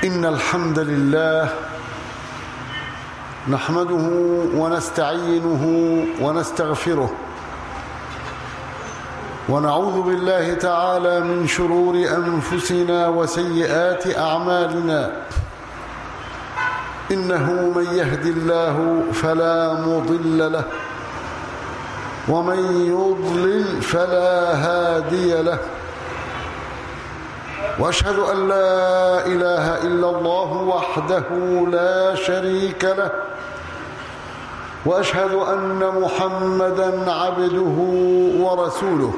إن الحمد لله نحمده ونستعينه ونستغفره ونعوذ بالله تعالى من شرور أنفسنا وسيئات أعمالنا إنه من يهد الله فلا مضل له ومن يضلل فلا هادي له وأشهد أن لا إله إلا الله وحده لا شريك له وأشهد أن محمدًا عبده ورسوله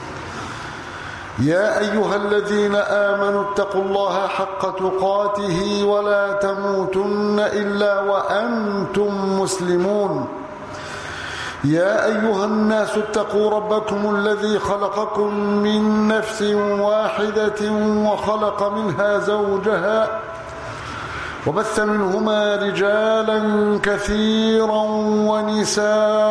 يا أيها الذين آمنوا اتقوا الله حق تقاته ولا تموتن إلا وأنتم مسلمون يا أيها الناس اتقوا ربكم الذي خلقكم من نفس واحدة وخلق منها زوجها وبث منهما رجالا كثيرا ونساء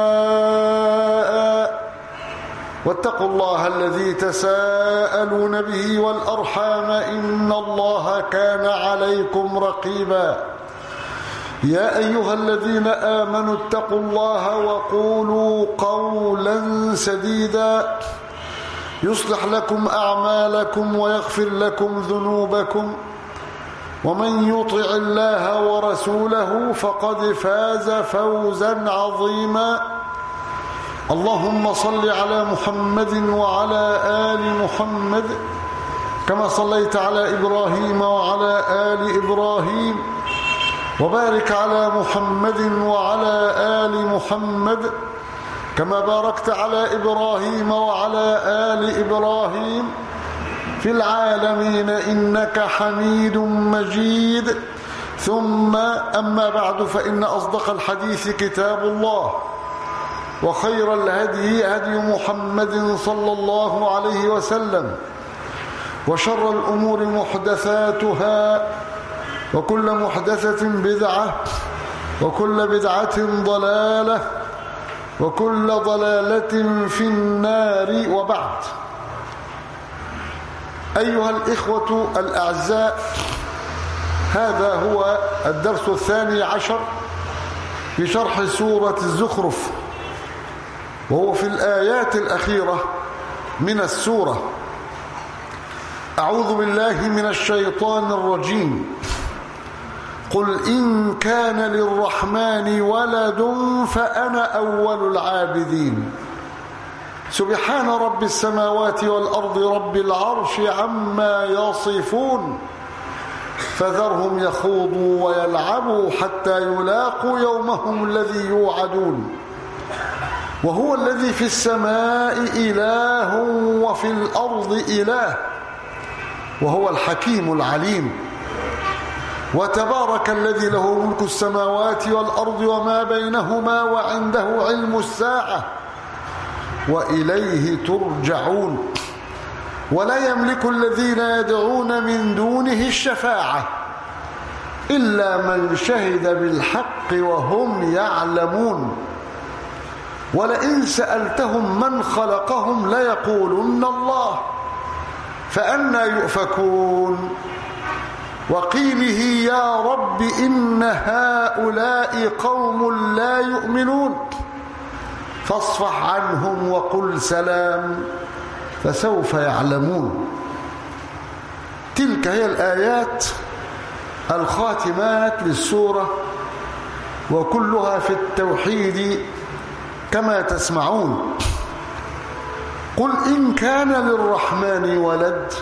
واتقوا الله الذي تساءلون به والأرحام إن الله كان عليكم رقيبا يا أيها الذين آمنوا اتقوا الله وقولوا قولا سديدا يصلح لكم أعمالكم ويغفر لكم ذنوبكم ومن يطع الله ورسوله فقد فاز فوزا عظيما اللهم صل على محمد وعلى آل محمد كما صليت على إبراهيم وعلى آل إبراهيم وبارك على محمد وعلى آل محمد كما باركت على إبراهيم وعلى آل إبراهيم في العالمين إنك حميد مجيد ثم أما بعد فإن أصدق الحديث كتاب الله وخير الهدي هدي محمد صلى الله عليه وسلم وشر الأمور محدثاتها وكل محدثة بدعة وكل بدعة ضلالة وكل ضلالة في النار وبعد أيها الإخوة الأعزاء هذا هو الدرس 12 في شرح سورة الزخرف وهو في الآيات الأخيرة من السورة أعوذ بالله من الشيطان الرجيم قل إن كان للرحمن ولد فأنا أول العابدين سبحان رب السماوات والأرض رب العرش عما يصفون فذرهم يخوضوا ويلعبوا حتى يلاقوا يومهم الذي يوعدون وهو الذي في السماء إله وفي الأرض إله وهو الحكيم العليم وتبارك الذي له ملك السماوات والأرض وما بينهما وعنده علم الساعة وإليه ترجعون ولا يملك الذين يدعون من دونه الشفاعة إلا من شهد بالحق وهم يعلمون ولئن سألتهم من خلقهم ليقولن الله فأنى يؤفكون وقيله يا رب إن هؤلاء قوم لا يؤمنون فاصفح عنهم وقل سلام فسوف يعلمون تلك هي الآيات الخاتمات للسورة وكلها في التوحيد كما تسمعون قل إن كان للرحمن ولد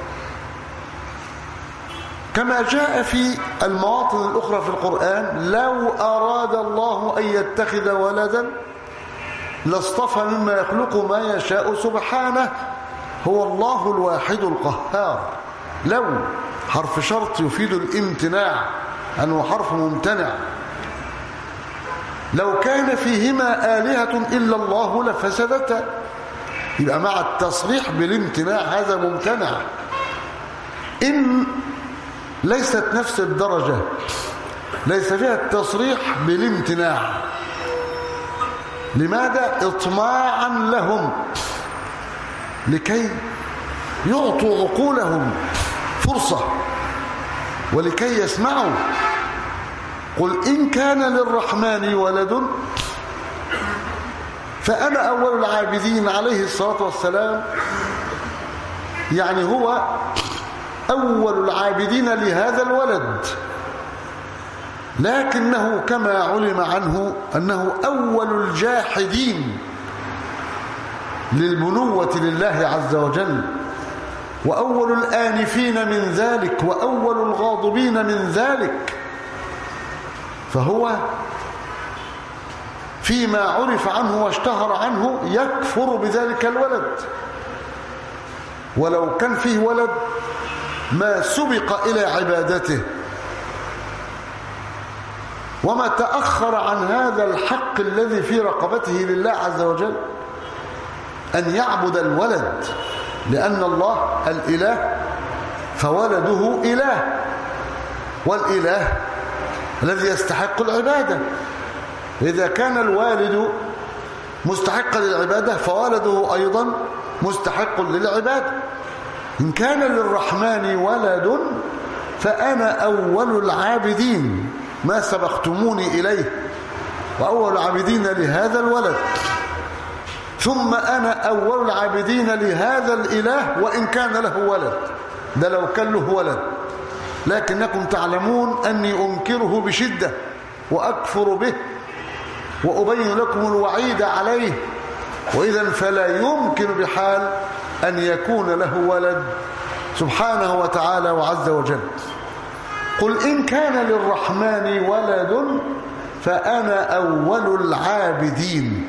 كما جاء في المواطن الأخرى في القرآن لو أراد الله أن يتخذ ولدا لاصطفى مما يخلق ما يشاء سبحانه هو الله الواحد القهار لو حرف شرط يفيد الامتناع أنه حرف ممتنع لو كان فيهما آلهة إلا الله لفسدتا يبقى مع التصريح بالامتناع هذا ممتنع إن ليست نفس الدرجة ليس فيها التصريح بالامتناع لماذا؟ إطماعا لهم لكي يعطوا عقولهم فرصة ولكي يسمعوا. قل إن كان للرحمن ولد فأنا أول العابدين. عليه الصلاة والسلام يعني هو أول العابدين لهذا الولد، لكنه كما علم عنه أنه أول الجاحدين للبنوة لله عز وجل، وأول الآنفين من ذلك، وأول الغاضبين من ذلك. فهو فيما عرف عنه واشتهر عنه يكفر بذلك الولد، ولو كان فيه ولد ما سبق إلى عبادته وما تأخر عن هذا الحق الذي في رقبته لله عز وجل أن يعبد الولد، لأن الله الإله فولده إله، والإله الذي يستحق العبادة. إذا كان الوالد مستحقا للعبادة فولده أيضا مستحق للعبادة. إن كان للرحمن ولد فأنا أول العابدين، ما سبقتموني إليه، وأول العابدين لهذا الولد، ثم أنا أول العابدين لهذا الإله وإن كان له ولد. ده لو كان له ولد، لكنكم تعلمون أني أنكره بشدة وأكفر به وأبين لكم الوعيد عليه، وإذا فلا يمكن بحال أن يكون له ولد سبحانه وتعالى وعز وجل. قل إن كان للرحمن ولد فأنا أول العابدين.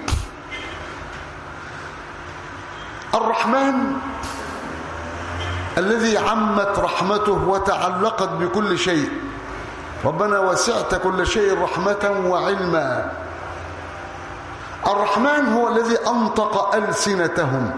الرحمن الذي عمت رحمته وتعلقت بكل شيء، ربنا وسعت كل شيء رحمة وعلما. الرحمن هو الذي أنطق ألسنتهم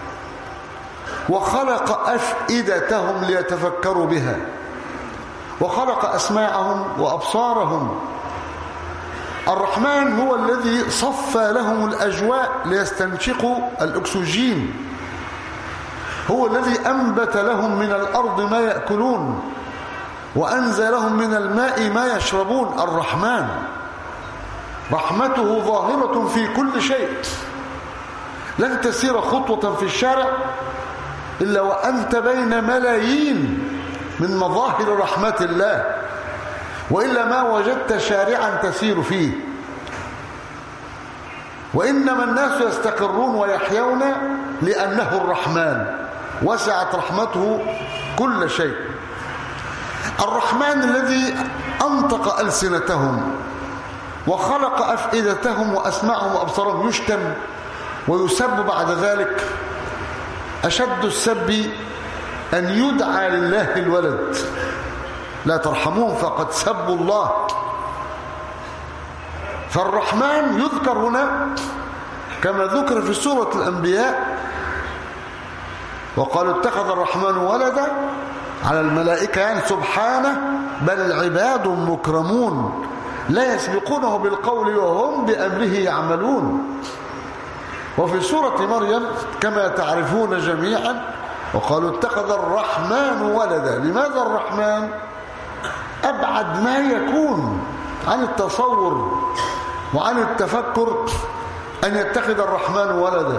وخلق أفئدتهم ليتفكروا بها، وخلق أسماعهم وأبصارهم. الرحمن هو الذي صفى لهم الأجواء ليستنشقوا الأكسجين، هو الذي أنبت لهم من الأرض ما يأكلون وأنزل لهم من الماء ما يشربون. الرحمن رحمته ظاهرة في كل شيء، لن تسير خطوة في الشارع إلا وأنت بين ملايين من مظاهر رحمة الله، وإلا ما وجدت شارعا تسير فيه. وإنما الناس يستقرون ويحيون لأنه الرحمن، وسعت رحمته كل شيء. الرحمن الذي أنطق ألسنتهم وخلق أفئدتهم وأسمعهم وأبصارهم، يشتم ويسب بعد ذلك. أشد السب أن يدعى لله الولد، لا ترحمون فقد سبوا الله. فالرحمن يذكر هنا كما ذكر في سورة الأنبياء، وقالوا اتخذ الرحمن ولدا على الملائكة، يعني سبحانه، بل عباد مكرمون لا يسبقونه بالقول وهم بأمره يعملون. وفي سورة مريم كما تعرفون جميعا، وقالوا اتخذ الرحمن ولدا. لماذا الرحمن؟ أبعد ما يكون عن التصور وعن التفكر أن يتخذ الرحمن ولدا.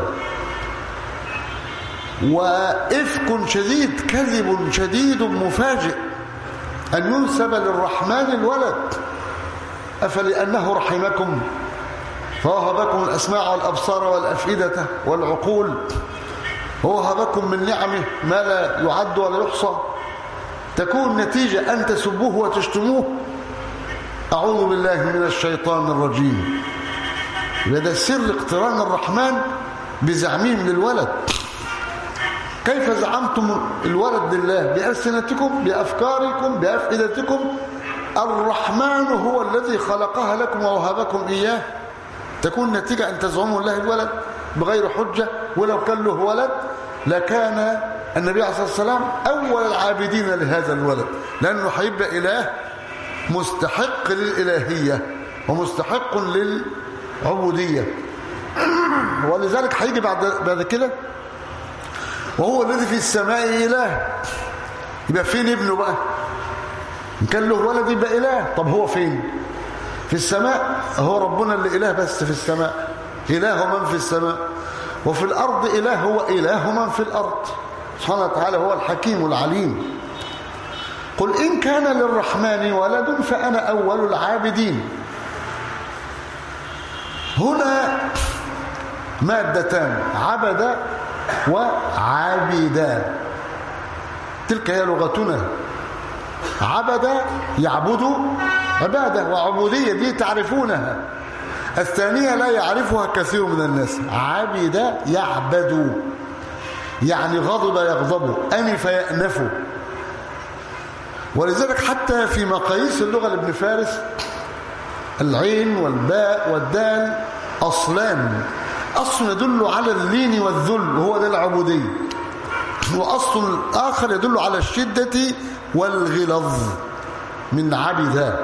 وإفك شديد، كذب شديد مفاجئ أن ينسب للرحمن الولد. أفلأنه رحمكم فوهبكم الأسماع والأبصار والأفئدة والعقول، ووهبكم من نعمه ما لا يعد ولا يحصى، تكون نتيجة أن تسبوه وتشتموه؟ أعوذ بالله من الشيطان الرجيم. لذا سر اقتران الرحمن بزعمهم للولد. كيف زعمتم الولد لله؟ بألسنتكم، بأفكاركم، بأفئدتكم. الرحمن هو الذي خلقها لكم ووهبكم إياه. تكون نتيجة أن تزعموا الله الولد بغير حجة. ولو كان له ولد لكان النبي عليه الصلاة والسلام أول العابدين لهذا الولد، لأنه هيبقى إله مستحق للإلهية ومستحق للعبودية. ولذلك هيجي بعد كده وهو الذي في السماء إله. يبقى فين ابنه بقى؟ إن كان له ولد يبقى إله. طب هو فين؟ في السماء. هو ربنا اللي إله بس في السماء، إله من في السماء. وفي الأرض إله، هو إله من في الأرض سبحانه وتعالى، هو الحكيم العليم. قل إن كان للرحمن ولد فأنا أول العابدين. هنا مادتان، عبد وعابدا، تلك هي لغتنا. عبد يعبد عبادة، وعبودية دي تعرفونها. الثانية لا يعرفها كثير من الناس. عبد يعبد يعني غضب يغضب، أنف يأنف. ولذلك حتى في مقاييس اللغة لابن فارس العين والباء والدال أصلان، أصل يدل على اللين والذل وهو ده العبودية، وأصل آخر يدل على الشدة والغلظ من عبد.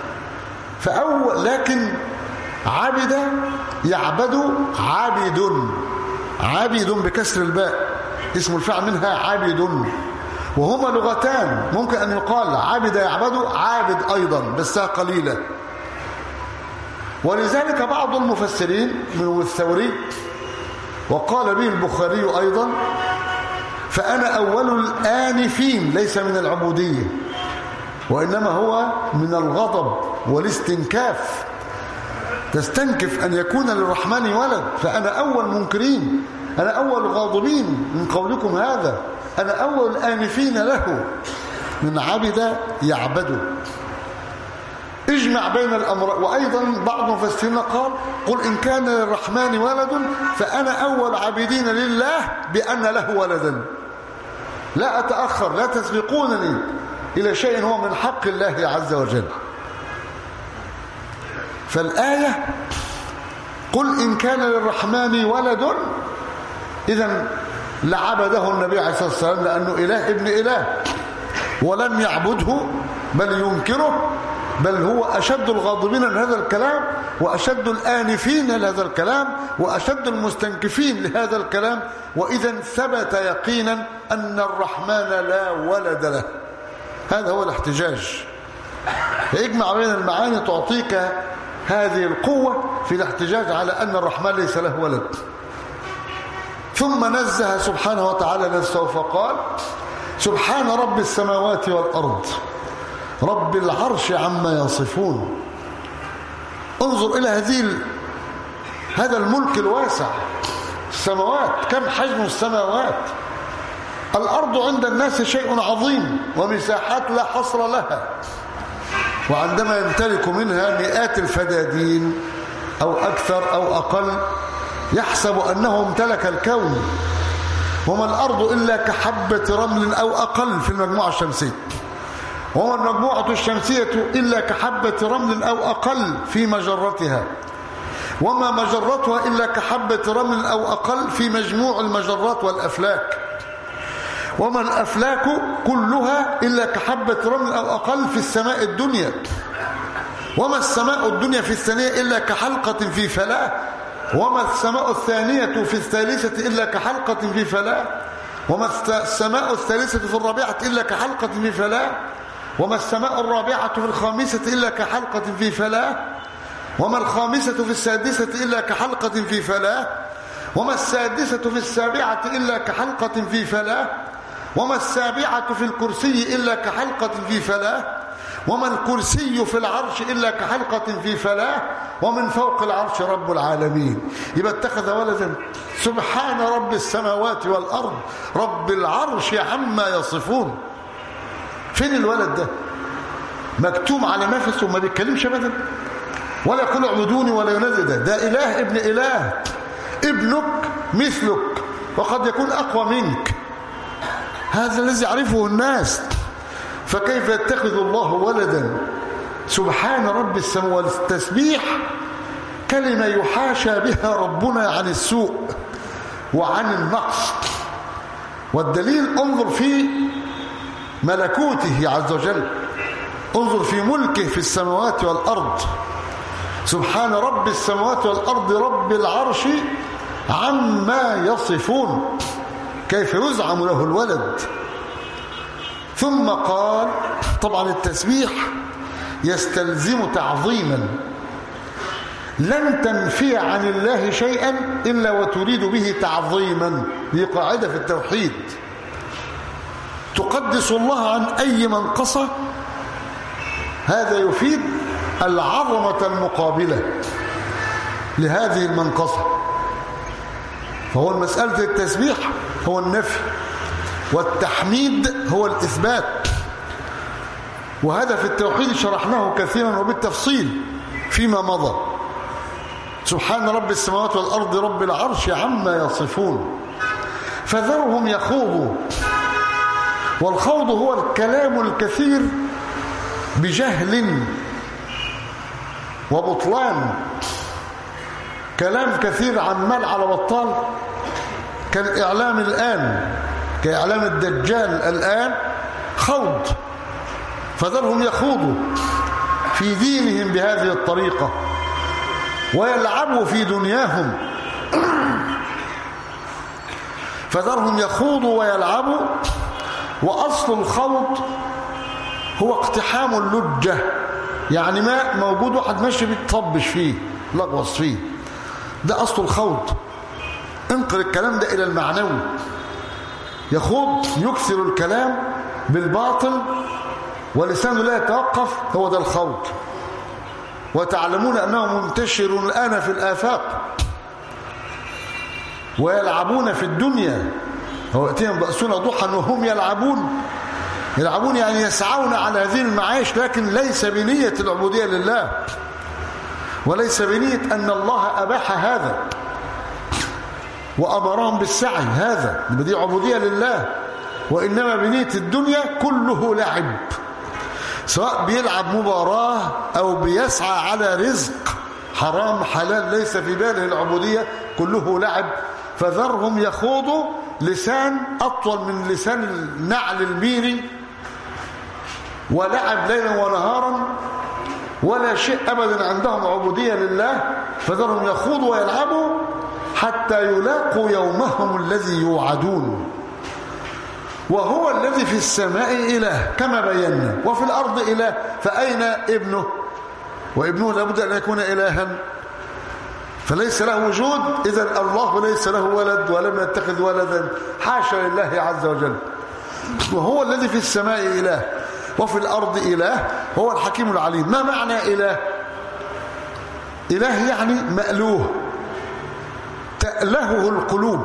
لكن عبد يعبد عابد، عابد بكسر الباء اسم الفاعل منها عابد. وهما لغتان، ممكن أن يقال عبد يعبد عابد أيضا بس قليلة. ولذلك بعض المفسرين منهم الثوري وقال به البخاري أيضا فأنا أول الآنفين، ليس من العبودية وإنما هو من الغضب والاستنكاف. تستنكف أن يكون للرحمن ولد، فأنا أول منكرين، أنا أول غاضبين من قولكم هذا، أنا أول الآنفين له. من عبد يعبد، اجمع بين الأمر. وأيضا بعض المفسرين قال قل إن كان للرحمن ولد فأنا أول عابدين لله بأن له ولدا. لا أتأخر، لا تسبقونني إلى شيء هو من حق الله عز وجل. فالآية قل إن كان للرحمن ولد، إذن لعبده النبي عليه الصلاة والسلام لأنه إله ابن إله، ولم يعبده بل ينكره، بل هو أشد الغاضبين لهذا الكلام، وأشد الآنفين لهذا الكلام، وأشد المستنكفين لهذا الكلام. وإذا ثبت يقينا أن الرحمن لا ولد له. هذا هو الاحتجاج. فاجمع بين المعاني تعطيك هذه القوة في الاحتجاج على أن الرحمن ليس له ولد. ثم نزه سبحانه وتعالى نفسه فقال سبحان رب السماوات والأرض رب العرش عما يصفون. انظر إلى هذا الملك الواسع. السماوات، كم حجم السماوات. الأرض عند الناس شيء عظيم ومساحات لا حصر لها، وعندما يمتلك منها مئات الفدادين أو أكثر أو أقل يحسب أنه امتلك الكون. وما الأرض إلا كحبة رمل أو أقل في المجموعة الشمسية، وما المجموعة الشمسية إلا كحبة رمل أو أقل في مجرتها، وما مجرتها إلا كحبة رمل أو أقل في مجموع المجرات والأفلاك، وما الأفلاك كلها إلا كحبة رمل أو أقل في السماء الدنيا، وما السماء الدنيا في الثانية إلا كحلقة في فلاة، وما السماء الثانية في الثالثة إلا كحلقة في فلاة، وما السماء الثالثة في الرابعة إلا كحلقة في فلاة، وما السماء الرابعة في الخامسة إلا كحلقة في فلاة، وما الخامسة في السادسة إلا كحلقة في فلاة، وما السادسة في السابعة إلا كحلقة في فلاة، وما السابعة في الكرسي إلا كحلقة في فلاة، وما الكرسي في العرش إلا كحلقة في فلاة، ومن فوق العرش رب العالمين. يبقى اتخذ ولدا. سبحان رب السماوات والأرض رب العرش عما يصفون. فين الولد ده؟ مكتوم على نفسه وما بيتكلمش ابدا، ولا يقول اعبدوني ولا ينادي. ده إله ابن إله، ابنك مثلك وقد يكون أقوى منك. هذا الذي يعرفه الناس. فكيف يتخذ الله ولدا؟ سبحان رب السماوات. التسبيح كلمة يحاشى بها ربنا عن السوء وعن النقص. والدليل انظر في ملكوته عز وجل، انظر في ملكه في السماوات والأرض. سبحان رب السماوات والأرض رب العرش عما يصفون. كيف يزعم له الولد؟ ثم قال طبعا التسبيح يستلزم تعظيما، لن تنفي عن الله شيئا إلا وتريد به تعظيما. دي قاعدة في التوحيد، تقدس الله عن أي منقصة، هذا يفيد العظمة المقابلة لهذه المنقصة. فهو مسألة التسبيح هو النفي، والتحميد هو الإثبات. وهذا في التوحيد شرحناه كثيرا وبالتفصيل فيما مضى. سبحان رب السماوات والأرض رب العرش عما يصفون. فذرهم يخوضوا، والخوض هو الكلام الكثير بجهل وبطلان، كلام كثير عمال على بطال، كالإعلام الآن، كإعلام الدجال الآن خوض. فذرهم يخوضوا في دينهم بهذه الطريقة ويلعبوا في دنياهم. فذرهم يخوضوا ويلعبوا. وأصل الخوض هو اقتحام اللجة، يعني ماء موجود واحد ماشي بيتطبش فيه لغوص فيه، ده أصل الخوض. انقل الكلام ده إلى المعنوي. يخوض يكثر الكلام بالباطل ولسانه لا يتوقف، هو ده الخوض. وتعلمون أنه منتشر الآن في الآفاق. ويلعبون في الدنيا، ويأتيهم بأسنا ضحى وهم يلعبون يعني يسعون على هذه المعايش، لكن ليس بنية العبودية لله، وليس بنية أن الله أباح هذا وأمرهم بالسعي، هذا دي عبودية لله، وإنما بنية الدنيا كله لعب، سواء بيلعب مباراة أو بيسعى على رزق حرام حلال، ليس في باله العبودية، كله لعب. فذرهم يخوضوا، لسان أطول من لسان النعل الميري، ولعب ليلا ونهارا، ولا شيء أبدا عندهم عبودية لله. فذرهم يخوضوا ويلعبوا حتى يلاقوا يومهم الذي يوعدون. وهو الذي في السماء إله كما بينا، وفي الأرض إله. فأين ابنه؟ وابنه لابد أن يكون إلها، فليس له وجود. إذن الله ليس له ولد ولم يتخذ ولدا، حاشا لله عز وجل. وهو الذي في السماء إله وفي الأرض إله، هو الحكيم العليم. ما معنى إله؟ إله يعني مألوه، تألهه القلوب.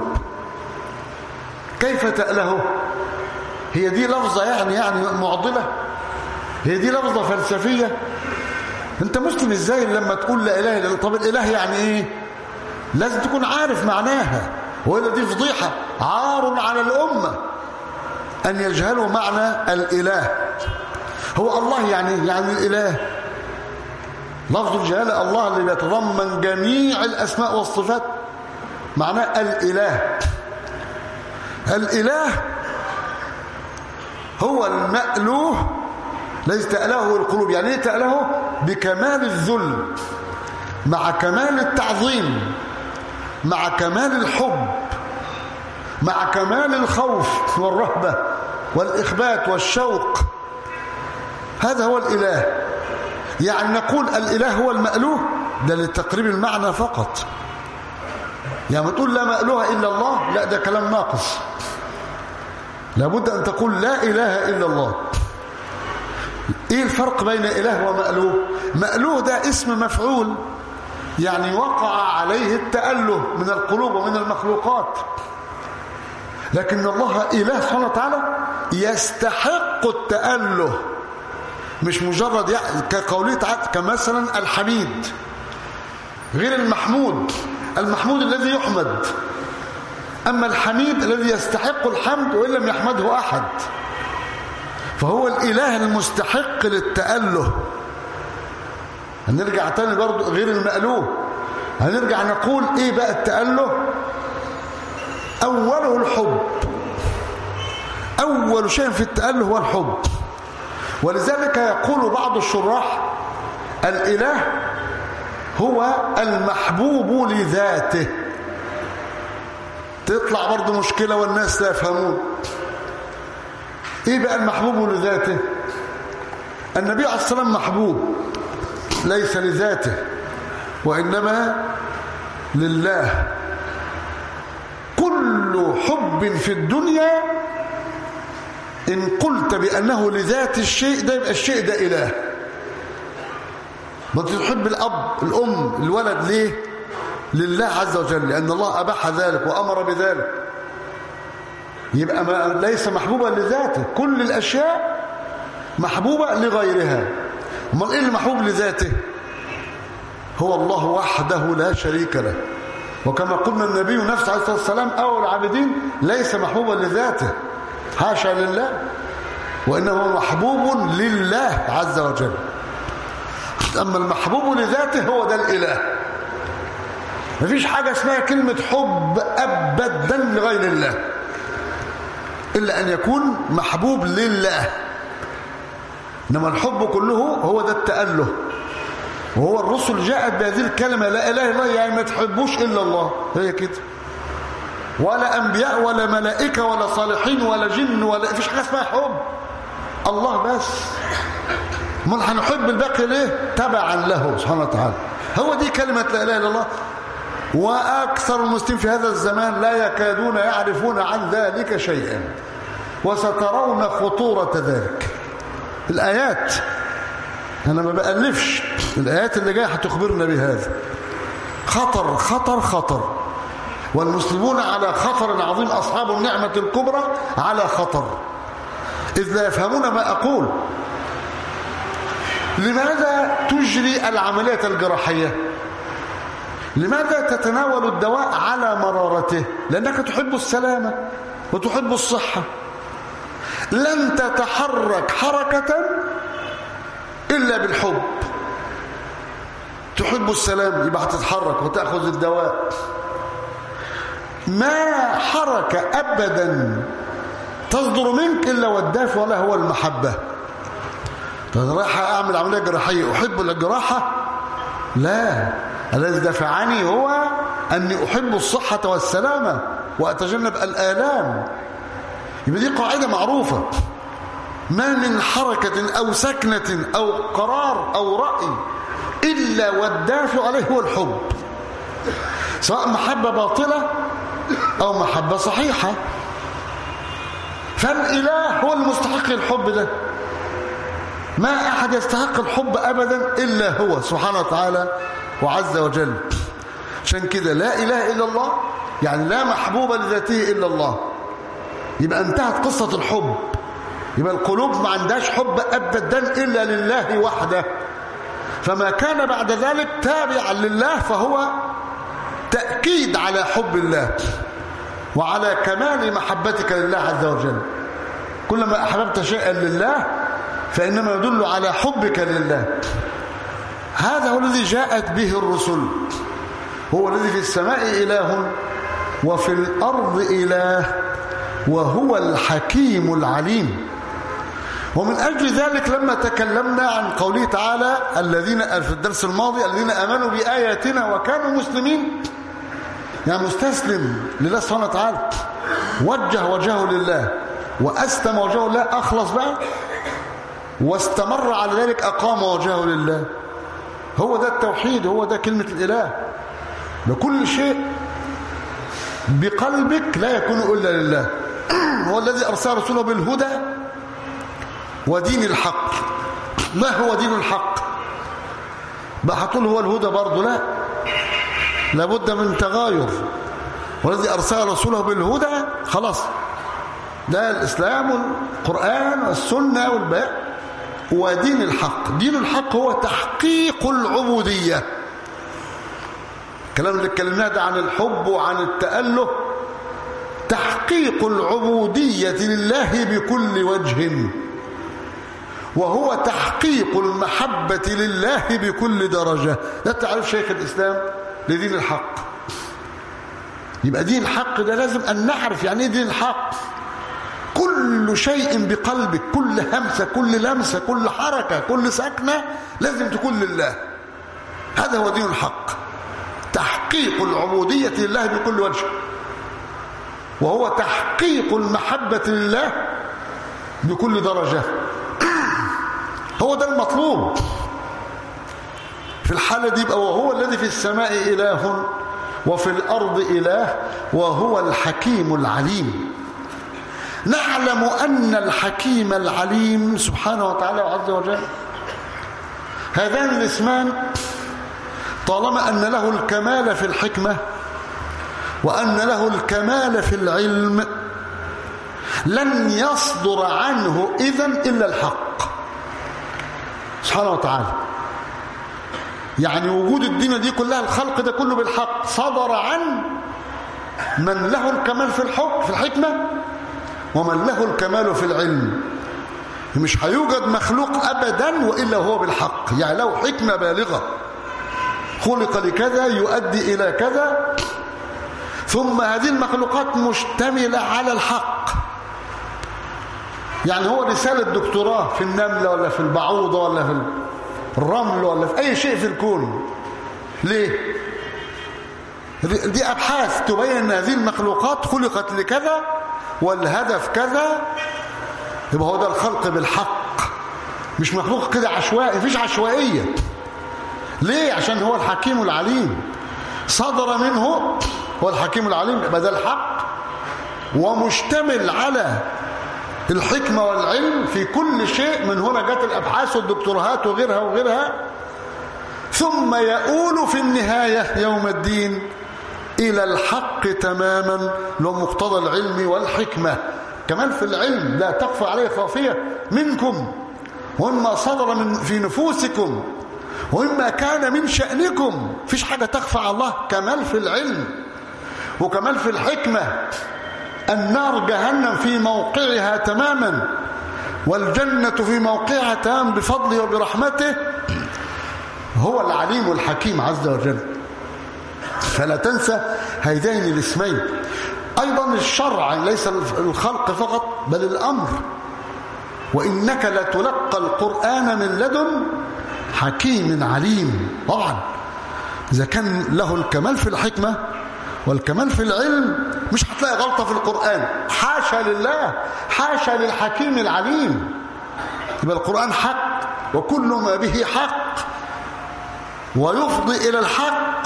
كيف تألهه؟ هي دي لفظة يعني معضلة؟ هي دي لفظة فلسفية؟ انت مسلم ازاي لما تقول لا اله الا الله؟ طب الاله يعني ايه؟ لازم تكون عارف معناها، وإلا دي فضيحة، عار على الأمة أن يجهلوا معنى الإله. هو الله يعني الإله، لفظ الجلالة الله اللي بيتضمن جميع الأسماء والصفات معناه الإله. الإله هو المألوه، ليس تألهه القلوب. يعني ايه تألهه؟ بكمال الذل مع كمال التعظيم مع كمال الحب مع كمال الخوف والرهبة والإخبات والشوق. هذا هو الإله. يعني نقول الإله هو المألوه، ده لتقريب المعنى فقط. يعني ما تقول لا مألوه إلا الله، لا، ده كلام ناقص. لابد أن تقول لا إله إلا الله. إيه الفرق بين إله ومألوه؟ مألوه ده اسم مفعول، يعني وقع عليه التأله من القلوب ومن المخلوقات. لكن الله إله سبحانه وتعالى يستحق التأله، مش مجرد كقوله تعالى كمثلا الحميد غير المحمود. المحمود الذي يحمد، أما الحميد الذي يستحق الحمد وإن لم يحمده أحد. فهو الإله المستحق للتأله. هنرجع تاني برضو غير المألوه، هنرجع نقول إيه بقى التأله؟ أوله الحب. أول شيء في التأله هو الحب. ولذلك يقول بعض الشراح الإله هو المحبوب لذاته. تطلع برضو مشكلة والناس لا يفهمون. ايه بقى المحبوب لذاته؟ النبي عليه الصلاة والسلام محبوب ليس لذاته وإنما لله. كل حب في الدنيا إن قلت بأنه لذات الشيء ده يبقى الشيء ده إله. ما تحب الأب الأم الولد ليه؟ لله عز وجل، لأن الله أباح ذلك وأمر بذلك. يبقى ليس محبوبا لذاته. كل الأشياء محبوبة لغيرها. امال ايه اللي محبوب لذاته؟ هو الله وحده لا شريك له. وكما قلنا النبي نفسه عليه الصلاة والسلام أول العابدين ليس محبوبا لذاته، حاشا لله، وإنه محبوب لله عز وجل. أما المحبوب لذاته هو ده الإله. مفيش حاجة اسمها كلمة حب أبدا لغير الله إلا أن يكون محبوب لله. إنما الحب كله هو ده التأله. وهو الرسل جاءت بهذه الكلمة لا إله إلا الله، يعني ما تحبوش إلا الله، هي كده. ولا أنبياء ولا ملائكة ولا صالحين ولا جن ولا فيش حاجة اسمها حب الله بس. من هنحب الباقي ليه؟ تبعا له سبحانه وتعالى. هو دي كلمة لا إله إلا الله. وأكثر المسلمين في هذا الزمان لا يكادون يعرفون عن ذلك شيئا، وسترون خطورة ذلك. الآيات أنا ما بألفش، الآيات اللي جاية هتخبرنا بهذا. خطر خطر خطر، والمسلمون على خطر عظيم. أصحاب النعمة الكبرى على خطر، إذ لا يفهمون ما أقول. لماذا تجري العملية الجراحية؟ لماذا تتناول الدواء على مرارته؟ لأنك تحب السلامة وتحب الصحة. لن تتحرك حركة إلا بالحب. تحب السلام يبقى هتتحرك وتأخذ الدواء. ما حركة أبدا تصدر منك إلا والدافع ولا هو المحبة. رايح أعمل عملية جراحية أحب الجراحة؟ لا، الذي دفعني هو أني أحب الصحة والسلامة وأتجنب الآلام. يبقى دي قاعدة معروفة. ما من حركة أو سكنة أو قرار أو رأي إلا والدافع عليه هو الحب، سواء محبة باطلة أو محبة صحيحة. فالإله هو المستحق الحب ده. ما أحد يستحق الحب أبدا إلا هو سبحانه وتعالى وعز وجل. عشان كده لا إله إلا الله يعني لا محبوب لذاته إلا الله. يبقى انتهت قصة الحب. يبقى القلوب ما عندهاش حب أبدا إلا لله وحده. فما كان بعد ذلك تابعا لله فهو تأكيد على حب الله وعلى كمال محبتك لله عز وجل. كلما أحببت شيئا لله فإنما يدل على حبك لله. هذا هو الذي جاءت به الرسل. هو الذي في السماء إله وفي الأرض إله وهو الحكيم العليم. ومن أجل ذلك لما تكلمنا عن قوله تعالى الذين في الدرس الماضي الذين آمنوا بآياتنا وكانوا مسلمين، يعني مستسلم لله سبحانه وتعالى، وجه وجهه لله وأسلم وجهه لله، أخلص بقى واستمر على ذلك، أقام وجهه لله. هو ده التوحيد، هو ده كلمة الإله. لكل شيء بقلبك لا يكون إلا لله. هو الذي أرسل رسوله بالهدى ودين الحق. ما هو دين الحق؟ بقى هتقول هو الهدى برضه؟ لا، لابد من تغاير. والذي أرسل رسوله بالهدى خلاص، ده الإسلام والقرآن والسنة والبيان. ودين الحق، دين الحق هو تحقيق العبودية. الكلام اللي اتكلمناه ده عن الحب وعن التأله، تحقيق العبودية لله بكل وجه، وهو تحقيق المحبة لله بكل درجة. ده تعريف شيخ الإسلام لدين الحق. يبقى دين الحق ده لازم أن نعرف يعني ايه دين الحق. كل شيء بقلبك، كل همسة، كل لمسة، كل حركة، كل سكنة لازم تكون لله. هذا هو دين الحق، تحقيق العبودية لله بكل وجه، وهو تحقيق المحبة لله بكل درجة. هو ده المطلوب في الحالة دي. يبقى وهو الذي في السماء إله وفي الأرض إله وهو الحكيم العليم. نعلم أن الحكيم العليم سبحانه وتعالى عز وجل هذان الاسمان طالما أن له الكمال في الحكمة وأن له الكمال في العلم لن يصدر عنه إذن إلا الحق سبحانه وتعالى. يعني وجود الدنيا دي كلها، الخلق ده كله بالحق، صدر عن من له الكمال في الحكمة ومن له الكمال في العلم. مش هيوجد مخلوق أبدا وإلا هو بالحق، يعني له حكمة بالغة، خلق لكذا يؤدي إلى كذا، ثم هذه المخلوقات مشتملة على الحق. يعني هو رسالة دكتوراه في النملة ولا في البعوضة ولا في الرمل ولا في أي شيء في الكون. ليه؟ دي أبحاث تبين أن هذه المخلوقات خلقت لكذا والهدف كذا. يبقى هو ده الخلق بالحق، مش مخلوق كده عشوائي، مفيش عشوائية. ليه؟ عشان هو الحكيم العليم، صدر منه هو الحكيم العليم، يبقى ده الحق ومشتمل على الحكمة والعلم في كل شيء. من هنا جت الأبحاث والدكتوراهات وغيرها وغيرها، ثم يؤول في النهاية يوم الدين إلى الحق تماما لمقتضى العلم والحكمة. كمان في العلم لا تخفى عليه خافية منكم، وإما صدر في نفوسكم وإما كان من شأنكم، فيش حاجة تخفى على الله. كمال في العلم وكمال في الحكمة. النار جهنم في موقعها تماما والجنة في موقعها تماما بفضله وبرحمته. هو العليم الحكيم عز وجل. فلا تنسى هذين الاسمين. أيضا الشرع ليس الخلق فقط بل الأمر. وإنك لتلقى القرآن من لدن حكيم عليم. طبعا إذا كان له الكمال في الحكمة والكمال في العلم مش هتلاقي غلطة في القرآن. حاشا لله، حاشا للحكيم العليم. يبقى القرآن حق وكل ما به حق ويفضي إلى الحق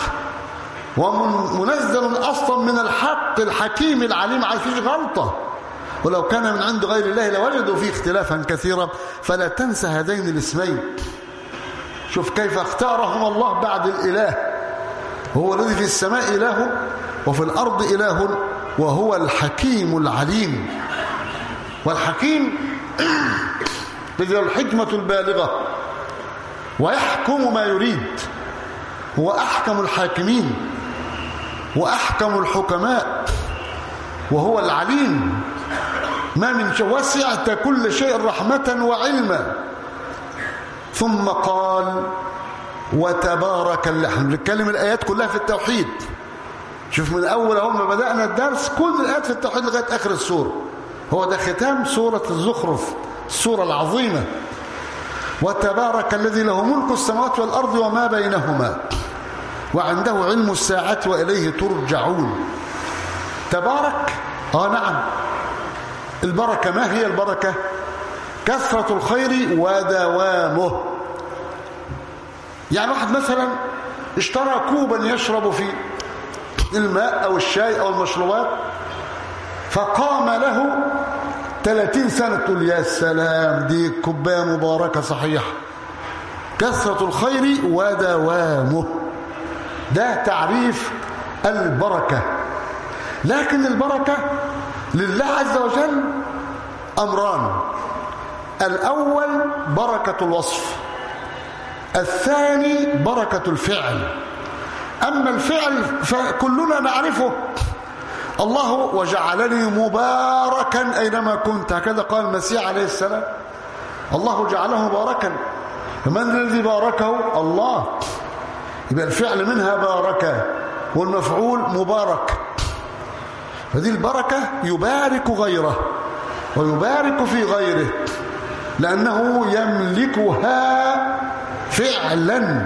ومنزل أصلا من الحق الحكيم العليم، على فيش غلطة. ولو كان من عند غير الله لوجدوا فيه اختلافا كثيرا. فلا تنسى هذين الاسمين. شوف كيف اختارهما الله بعد الإله. هو الذي في السماء إله وفي الأرض إله وهو الحكيم العليم. والحكيم الذي له الحكمة البالغة ويحكم ما يريد. هو أحكم الحاكمين وأحكم الحكماء وهو العليم. ما من شيء، وسعت كل شيء رحمة وعلما. ثم قال وتبارك احنا بنتكلم الآيات كلها في التوحيد. شوف من أول أول ما بدأنا الدرس كل الآيات في التوحيد لغاية آخر السورة. هو ده ختام سورة الزخرف، السورة العظيمة. وتبارك الذي له ملك السماوات والأرض وما بينهما وعنده علم الساعة وإليه ترجعون. تبارك نعم. البركة ما هي البركة؟ كثرة الخير ودوامه. يعني واحد مثلا اشترى كوبا يشرب فيه الماء أو الشاي أو المشروبات، فقام له 30 سنة، تقول يا سلام دي كوباية مباركة صحيح. كثرة الخير ودوامه، ده تعريف البركة. لكن البركة لله عز وجل أمران: الأول بركة الوصف، الثاني بركة الفعل. أما الفعل فكلنا نعرفه. الله وجعلني مباركا أينما كنت، هكذا قال المسيح عليه السلام. الله جعله مباركا. من الذي باركه؟ الله. يبقى الفعل منها باركة والمفعول مبارك. فدي البركة يبارك غيره ويبارك في غيره لأنه يملكها فعلا،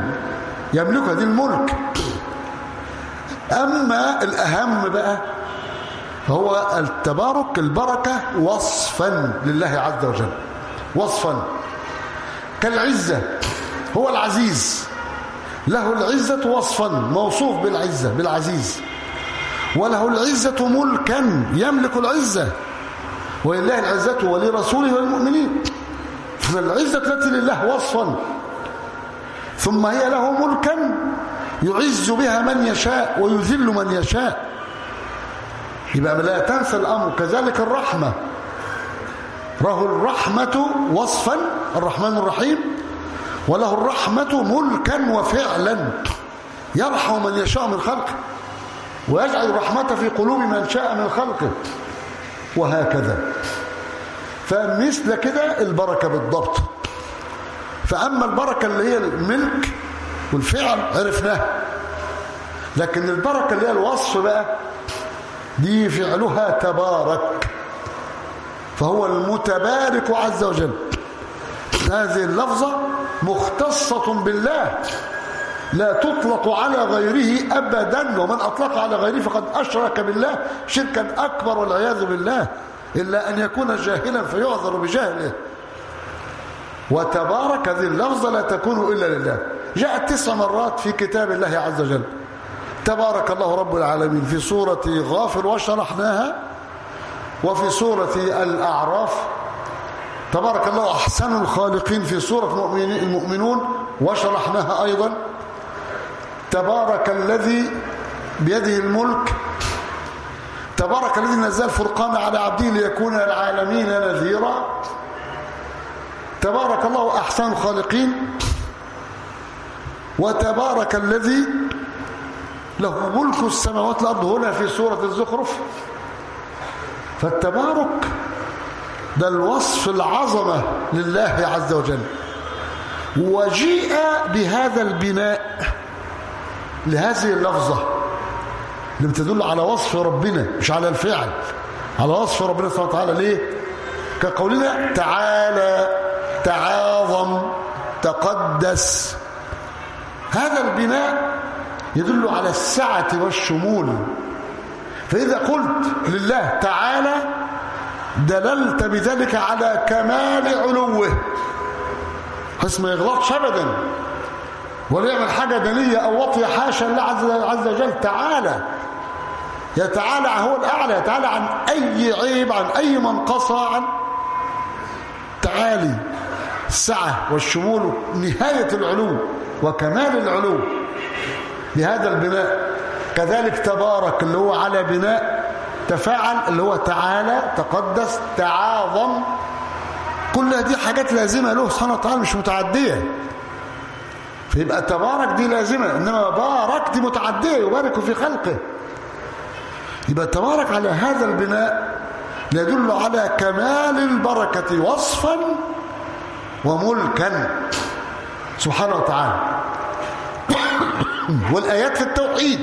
يملكها، دي الملك. أما الأهم بقى فهو التبارك البركة وصفا لله عز وجل، وصفا كالعزة. هو العزيز، له العزة وصفا، موصوف بالعزة بالعزيز، وله العزة ملكا، يملك العزة، ولله العزة ولرسوله والمؤمنين. فالعزة التي لله وصفا، ثم هي له ملكا يعز بها من يشاء ويذل من يشاء. يبقى لا تنسى الأمر. كذلك الرحمة، له الرحمة وصفا الرحمن الرحيم، وله الرحمة ملكا وفعلا، يرحم من يشاء من خلقه ويجعل الرحمة في قلوب من شاء من خلقه، وهكذا. فمثل كده البركة بالضبط. فأما البركة اللي هي الملك والفعل عرفناها، لكن البركة اللي هي الوصف بقى دي فعلها تبارك، فهو المتبارك عز وجل. هذه اللفظة مختصة بالله، لا تطلق على غيره أبدا، ومن أطلق على غيره فقد أشرك بالله شركا أكبر والعياذ بالله، إلا أن يكون جاهلا فيعذر بجهله. وتبارك هذه اللفظة لا تكون إلا لله. جاءت 9 مرات في كتاب الله عز وجل. تبارك الله رب العالمين في سورة غافر وشرحناها، وفي سورة الأعراف. تبارك الله أحسن الخالقين في سورة المؤمنون وشرحناها أيضا. تبارك الذي بيده الملك، تبارك الذي نزل الفرقان على عبده ليكون العالمين نذيرا. تبارك الله أحسن الخالقين. وتبارك الذي له ملك السماوات والأرض، هنا في سورة الزخرف. فالتبارك ده الوصف العظمة لله عز وجل، وجيء بهذا البناء لهذه اللفظة اللي بتدل على وصف ربنا مش على الفعل، على وصف ربنا سبحانه وتعالى. ليه؟ كقولنا تعالى، تعاظم، تقدس. هذا البناء يدل على السعة والشمول. فإذا قلت لله تعالى دللت بذلك على كمال علوه، حيث ما يغلطش أبدا ولا يعمل حاجة دنية أو وطية، حاشا الله عز وجل. تعالى، يتعالى، هو الأعلى، يتعالى عن أي عيب، عن أي منقصة، عن تعالي السعة والشمول، نهاية العلو وكمال العلو بهذا البناء. كذلك تبارك اللي هو على بناء تفاعل، اللي هو تعالى، تقدس، تعاظم. كل هذه حاجات لازمة له سبحانه وتعالى، مش متعدية. فيبقى تبارك دي لازمة، إنما بارك دي متعدية، يبارك في خلقه. يبقى تبارك على هذا البناء يدل على كمال البركة وصفا وملكا سبحانه وتعالى. والآيات في التوحيد.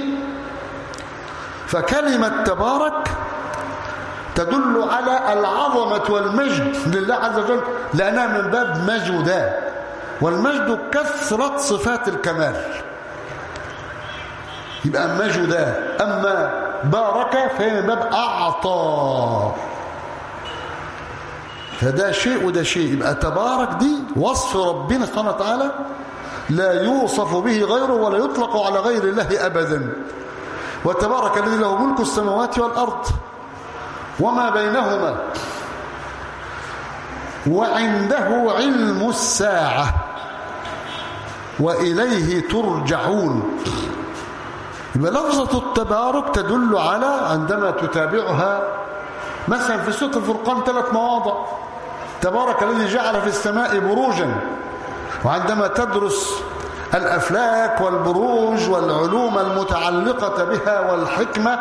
فكلمة تبارك تدل على العظمة والمجد لله عز وجل، لأنها من باب مجدا، والمجد كثرة صفات الكمال. يبقى مجدا. أما بارك فهي من باب أعطى، فده شيء وده شيء. يبقى تبارك دي وصف ربنا سبحانه وتعالى لا يوصف به غيره ولا يطلق على غير الله أبدا. وتبارك الذي له ملك السماوات والأرض وما بينهما وعنده علم الساعة وإليه ترجعون. يبقى لفظة التبارك تدل على، عندما تتابعها مثلا في سورة الفرقان 3 مواضع، تبارك الذي جعل في السماء بروجا. وعندما تدرس الأفلاك والبروج والعلوم المتعلقة بها والحكمة،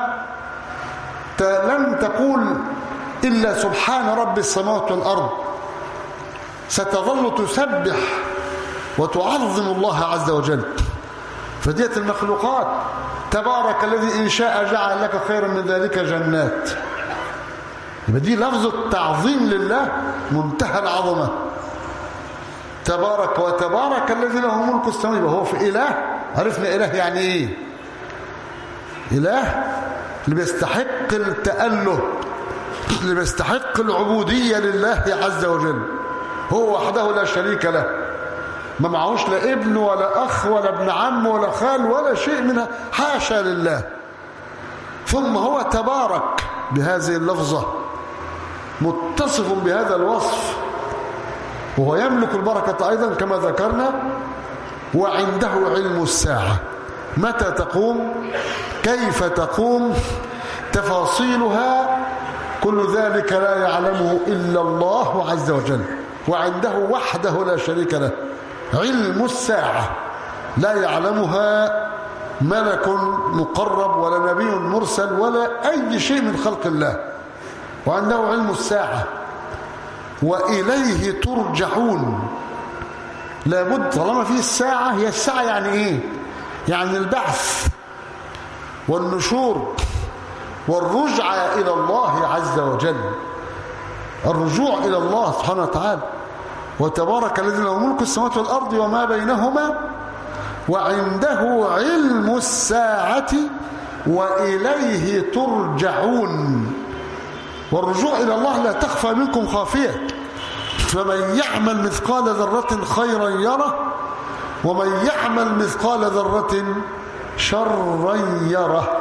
لن تقول إلا سبحان رب السماوات والأرض، ستظل تسبح وتعظم الله عز وجل. فدية المخلوقات. تبارك الذي إن شاء جعل لك خيرا من ذلك جنات. يبقى دي لفظ تعظيم لله منتهى العظمة. تبارك. وتبارك الذي له ملك السماوات. هو في إله. عرفنا إله يعني إيه؟ إله اللي بيستحق التأله، اللي بيستحق العبودية لله عز وجل، هو وحده لا شريك له، ما معهوش لا ابن ولا أخ ولا ابن عم ولا خال ولا شيء منها، حاشا لله. ثم هو تبارك بهذه اللفظة، متصف بهذا الوصف، وهو يملك البركة أيضا كما ذكرنا. وعنده علم الساعة، متى تقوم، كيف تقوم، تفاصيلها، كل ذلك لا يعلمه إلا الله عز وجل، وعنده وحده لا شريك له علم الساعة، لا يعلمها ملك مقرب ولا نبي مرسل ولا أي شيء من خلق الله، وعنده علم الساعة. وإليه ترجعون، لابد طالما في الساعة، هي الساعة يعني إيه؟ يعني البعث والنشور والرجعة إلى الله عز وجل، الرجوع إلى الله سبحانه وتعالى. وتبارك الذي له ملك السماوات والأرض وما بينهما وعنده علم الساعة وإليه ترجعون. والرجوع إلى الله لا تخفى منكم خافية، فمن يعمل مثقال ذرة خيرا يره ومن يعمل مثقال ذرة شرا يره.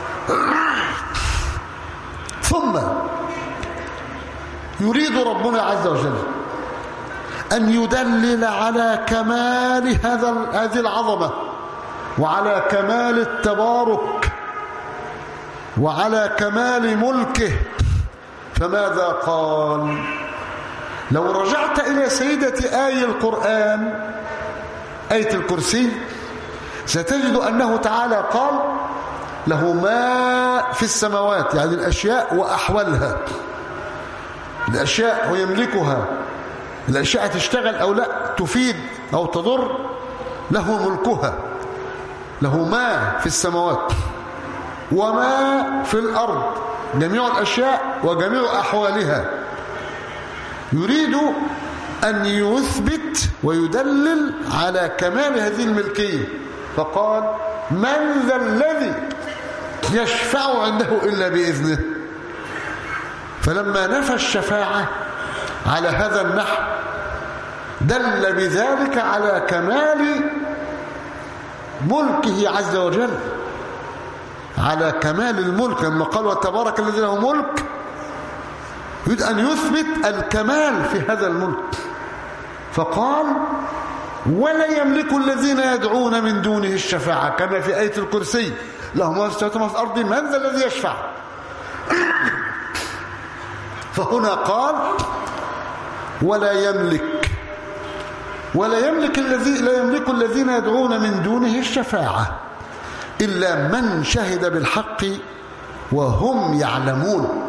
ثم يريد ربنا عز وجل أن يدلل على كمال هذه العظمة وعلى كمال التبارك وعلى كمال ملكه، فماذا قال؟ لو رجعت إلى سيدة آي القرآن آية الكرسي ستجد أنه تعالى قال له ما في السماوات، يعني الأشياء وأحوالها، الأشياء هو يملكها، الأشياء تشتغل أو لا، تفيد أو تضر، له ملكها، له ما في السماوات وما في الأرض، جميع الأشياء وجميع أحوالها. يريد أن يثبت ويدلل على كمال هذه الملكية، فقال من ذا الذي يشفع عنده إلا بإذنه. فلما نفى الشفاعة على هذا النحو دل بذلك على كمال ملكه عز وجل، على كمال الملك. لما قال وتبارك الذي له ملك، يريد أن يثبت الكمال في هذا الملك، فقال ولا يملك الذين يدعون من دونه الشفاعة، كما في آية الكرسي له ما في السماوات وما في الأرض من ذا الذي يشفع. فهنا قال ولا يملك الذين يدعون من دونه الشفاعة إلا من شهد بالحق وهم يعلمون.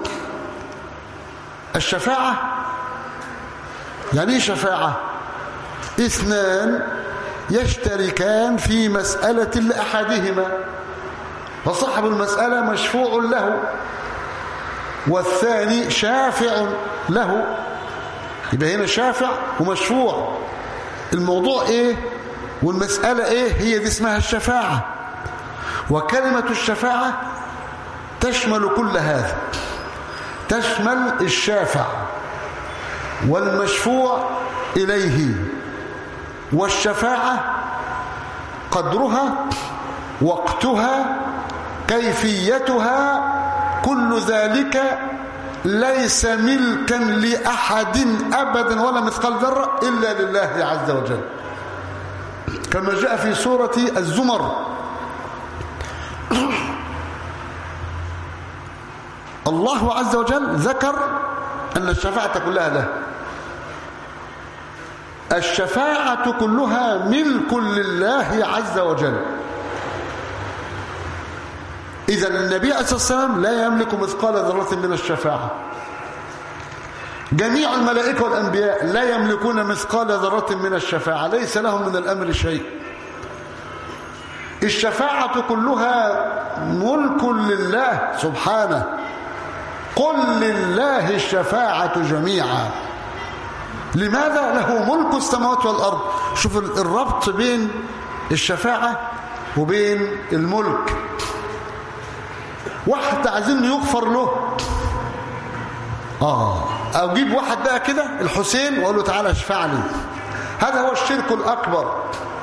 الشفاعة يعني ايه شفاعة؟ اثنان يشتركان في مسألة لأحدهما، فصاحب المسألة مشفوع له والثاني شافع له، يبقى هنا شافع ومشفوع. الموضوع ايه والمسألة ايه؟ هي دي اسمها الشفاعة. وكلمة الشفاعة تشمل كل هذا، تشمل الشافع والمشفوع إليه، والشفاعة قدرها وقتها كيفيتها، كل ذلك ليس ملكا لأحد أبدا ولا مثقال ذرة إلا لله عز وجل، كما جاء في سورة الزمر. الله عز وجل ذكر أن الشفاعة كلها له، الشفاعة كلها ملك لله عز وجل. إذن النبي عليه الصلاة والسلام لا يملك مثقال ذرة من الشفاعة، جميع الملائكة والأنبياء لا يملكون مثقال ذرة من الشفاعة، ليس لهم من الأمر شيء. الشفاعة كلها ملك لله سبحانه، قل لله الشفاعة جميعا. لماذا؟ له ملك السماوات والأرض. شوف الربط بين الشفاعة وبين الملك. واحد عايزين يغفر له، او اجيب واحد بقى كده الحسين واقول له تعالى اشفع لي. هذا هو الشرك الاكبر.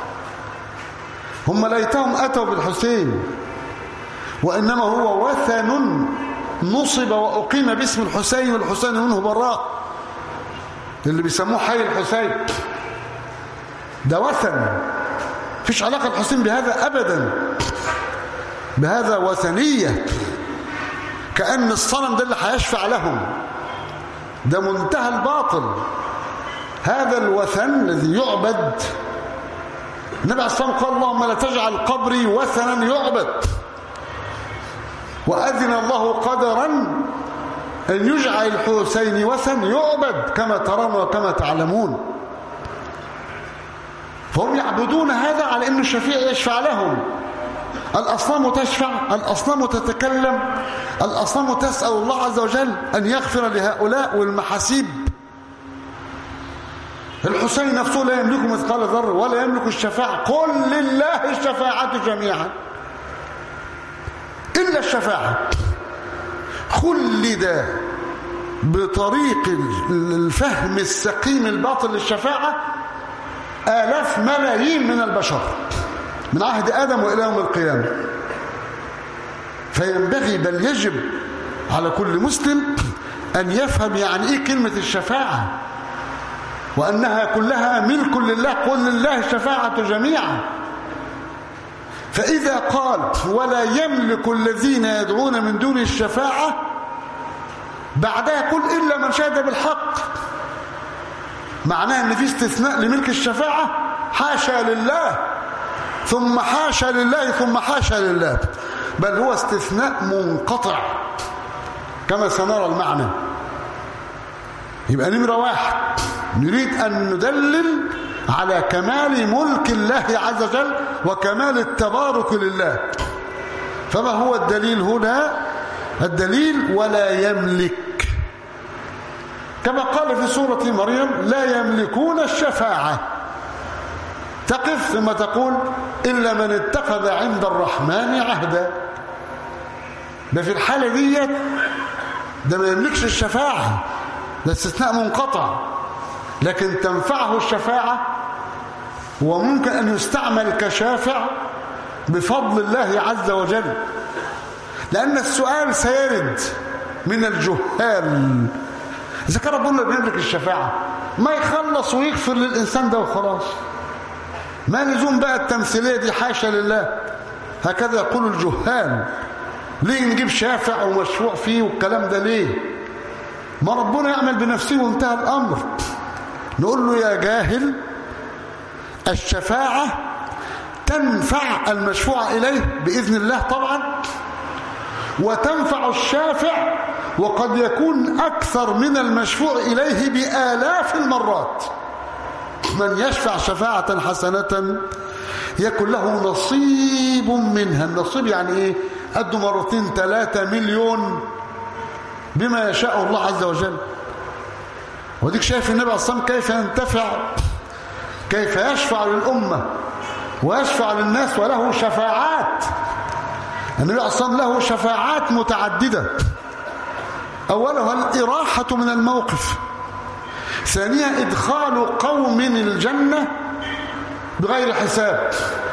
هم ليتهم اتوا بالحسين، وانما هو وثن نصب واقيم باسم الحسين، والحسين منه براء، اللي بيسموه حي الحسين ده وثن، مفيش علاقه الحسين بهذا ابدا، بهذا وثنيه، كأن الصنم ده اللي هيشفع لهم، ده منتهى الباطل. هذا الوثن الذي يعبد، النبي عليه الصلاة والسلام قال اللهم لا تجعل قبري وثنا يعبد، وأذن الله قدرا أن يجعل الحسين وثن يعبد كما ترون وكما تعلمون. فهم يعبدون هذا على أن الشفيع يشفع لهم. الأصنام تشفع، الأصنام تتكلم، الأصنام تسأل الله عز وجل أن يغفر لهؤلاء والمحاسيب. الحسين نفسه لا يملك مثقال ذرة ولا يملك الشفاعة، قل لله الشفاعة جميعا إلا الشفاعة. خلد بطريق الفهم السقيم الباطل للشفاعة آلاف ملايين من البشر من عهد آدم وإلى يوم القيامة. فينبغي بل يجب على كل مسلم أن يفهم يعني إيه كلمة الشفاعة، وأنها كلها ملك لله، قل لله الشفاعة جميعا. فإذا قال ولا يملك الذين يدعون من دون الشفاعة، بعدها يقول إلا من شهد بالحق، معناه أن في استثناء لملك الشفاعة، حاشا لله ثم حاشا لله ثم حاشا لله، بل هو استثناء منقطع كما سنرى المعنى. يبقى نمرة واحد نريد أن ندلل على كمال ملك الله عز وجل وكمال التبارك لله. فما هو الدليل هنا؟ الدليل ولا يملك، كما قال في سورة مريم لا يملكون الشفاعة، تقف ثم تقول إلا من اتخذ عند الرحمن عهدا. ده في الحالة دي ده ما يملكش الشفاعة، ده استثناء منقطع، لكن تنفعه الشفاعة وممكن أن يستعمل كشافع بفضل الله عز وجل. لأن السؤال سيرد من الجهال، إذا كان ربنا بيملك الشفاعة ما يخلص ويغفر للإنسان ده وخلاص، ما لزوم بقى التمثيلية دي، حاشا لله. هكذا يقول الجهال. ليه نجيب شافع ومشروع فيه والكلام ده ليه؟ ما ربنا يعمل بنفسه وانتهى الأمر. نقول له يا جاهل الشفاعة تنفع المشفوع إليه بإذن الله طبعا، وتنفع الشافع، وقد يكون أكثر من المشفوع إليه بآلاف المرات. من يشفع شفاعة حسنة يكن له نصيب منها. النصيب يعني إيه؟ قد مرتين 3 مليون بما يشاء الله عز وجل. وديك شايف النبي عليه الصلاة والسلام كيف ينتفع، كيف يشفع للأمة ويشفع للناس وله شفاعات. النبي عليه الصلاة والسلام له شفاعات متعددة. أولها الإراحة من الموقف، ثانيا إدخال قوم الجنة بغير حساب،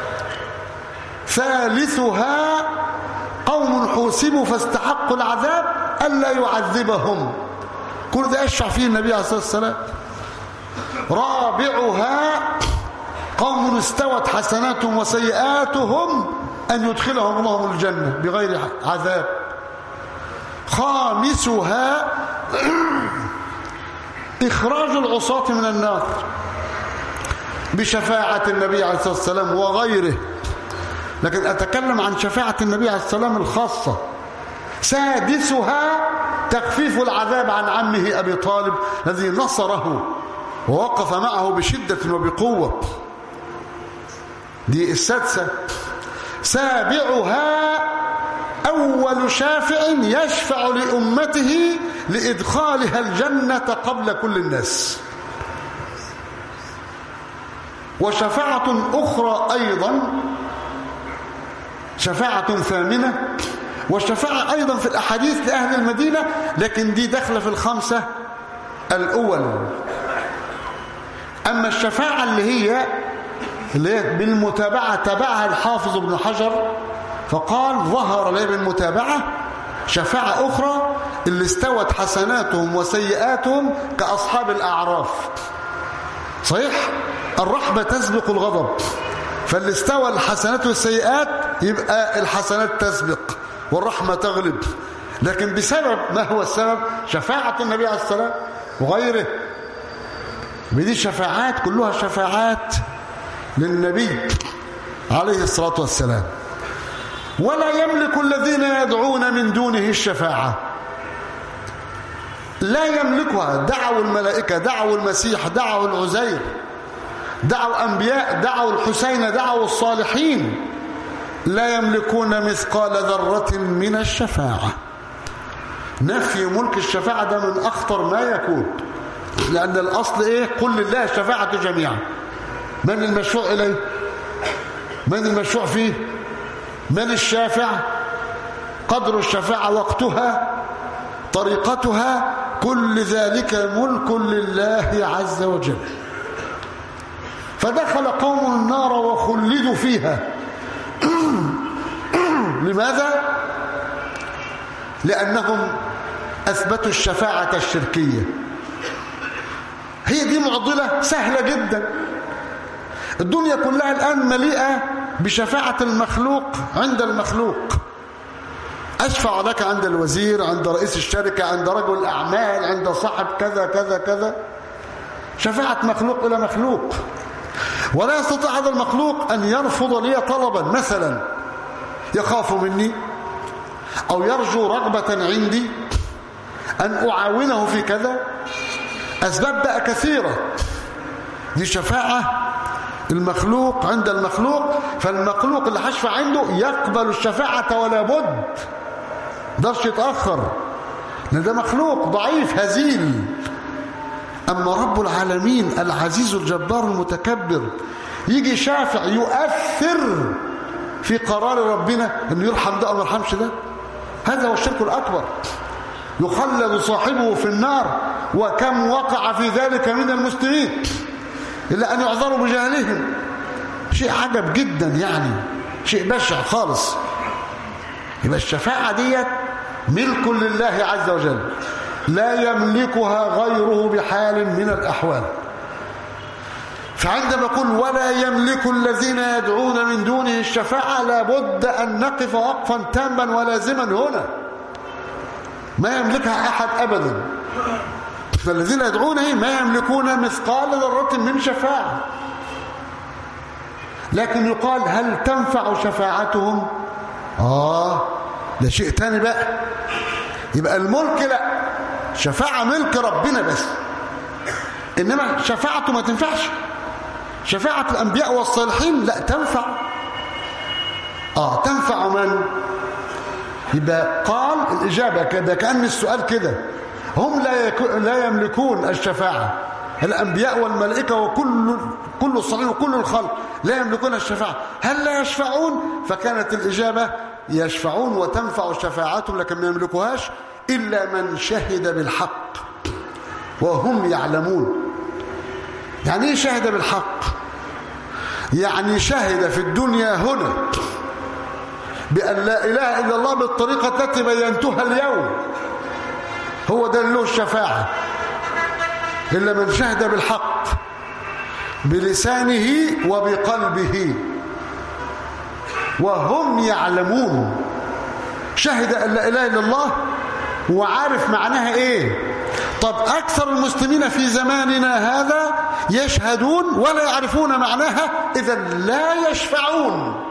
ثالثها قوم حوسبوا فاستحقوا العذاب ألا يعذبهم، كل ده يشفع فيه النبي عليه الصلاة والسلام. رابعها قوم استوت حسناتهم وسيئاتهم أن يدخلهم الله الجنة بغير عذاب. خامسها إخراج العصاة من النار بشفاعة النبي عليه الصلاة والسلام وغيره، لكن أتكلم عن شفاعة النبي عليه الصلاة والسلام الخاصة. سادسها تخفيف العذاب عن عمه أبي طالب الذي نصره ووقف معه بشدة وبقوة، دي السادسة. سابعها أول شافع يشفع لأمته لإدخالها الجنة قبل كل الناس. وشفاعة أخرى أيضا، شفاعة ثامنة، والشفاعة أيضا في الأحاديث لأهل المدينة، لكن دي داخلة في الخمسة الأول. أما الشفاعة اللي هي بالمتابعة تبعها الحافظ ابن حجر فقال ظهر لي بالمتابعة شفاعة أخرى اللي استوت حسناتهم وسيئاتهم كأصحاب الأعراف. صحيح الرحمة تسبق الغضب، فاللي استوى الحسنات والسيئات يبقى الحسنات تسبق والرحمة تغلب. لكن بسبب ما هو السبب؟ شفاعة النبي عليه الصلاة وغيره. بدي شفاعات كلها شفاعات للنبي عليه الصلاة والسلام. ولا يملك الذين يدعون من دونه الشفاعة، لا يملكها. دعوا الملائكة، دعوا المسيح، دعوا العزير، دعوا أنبياء، دعوا الحسين، دعوا الصالحين، لا يملكون مثقال ذرة من الشفاعة. نفي ملك الشفاعة ده من أخطر ما يكون، لأن الأصل إيه؟ قل لله الشفاعة جميعا. من المشروع إليه؟ من المشروع فيه؟ من الشافع؟ قدر الشفاعة، وقتها، طريقتها، كل ذلك ملك لله عز وجل. فدخل قوم النار وخلدوا فيها. لماذا؟ لأنهم أثبتوا الشفاعة الشركية. هي دي معضلة سهلة جدا. الدنيا كلها الآن مليئة بشفاعة المخلوق عند المخلوق. أشفع لك عند الوزير، عند رئيس الشركة، عند رجل الأعمال، عند صاحب كذا كذا كذا. شفاعة مخلوق إلى مخلوق. ولا يستطيع هذا المخلوق أن يرفض لي طلبا، مثلا يخاف مني أو يرجو رغبة عندي أن أعاونه في كذا. أسباب بقى كثيرة. دي شفاعة المخلوق عند المخلوق. فالمخلوق اللي هشفع عنده يقبل الشفاعة ولا بد، مقدرش يتأخر، لأن ده مخلوق ضعيف هزيل. أما رب العالمين العزيز الجبار المتكبر يجي شافع يؤثر في قرار ربنا أنه يرحم ده أو ما يرحمش ده. هذا هو الشرك الأكبر. يخلد صاحبه في النار، وكم وقع في ذلك من المسلمين إلا أن يعذروا بجهلهم. شيء عجب جدا، يعني شيء بشع خالص. يبقى الشفاعة ديت ملك لله عز وجل، لا يملكها غيره بحال من الأحوال. فعندما يقول ولا يملك الذين يدعون من دونه الشفاعة، لابد أن نقف وقفا تاما ولازما هنا. ما يملكها أحد أبدا. فالذين يدعونه ما يملكون مثقال ذرة من شفاعة. لكن يقال هل تنفع شفاعتهم؟ ده شيء تاني بقى. يبقى الملك لا، شفاعة ملك ربنا بس، إنما شفاعته ما تنفعش. شفاعة الأنبياء والصالحين لا تنفع. تنفع من؟ يبقى قال الإجابة كده كأن السؤال كده. هم لا يملكون الشفاعة، الأنبياء والملائكة وكل الصالحين وكل الخلق لا يملكون الشفاعة. هل لا يشفعون؟ فكانت الإجابة يشفعون وتنفع شفاعتهم، لكن ما يملكوهاش إلا من شهد بالحق وهم يعلمون. يعني إيه شهد بالحق؟ يعني شهد في الدنيا هنا بأن لا إله إلا الله بالطريقة التي بينتها اليوم. هو ده له الشفاعة. إلا من شهد بالحق بلسانه وبقلبه وهم يعلمون. شهد أن لا إله إلا الله وعارف معناها إيه. طب أكثر المسلمين في زماننا هذا يشهدون ولا يعرفون معناها، إذا لا يشفعون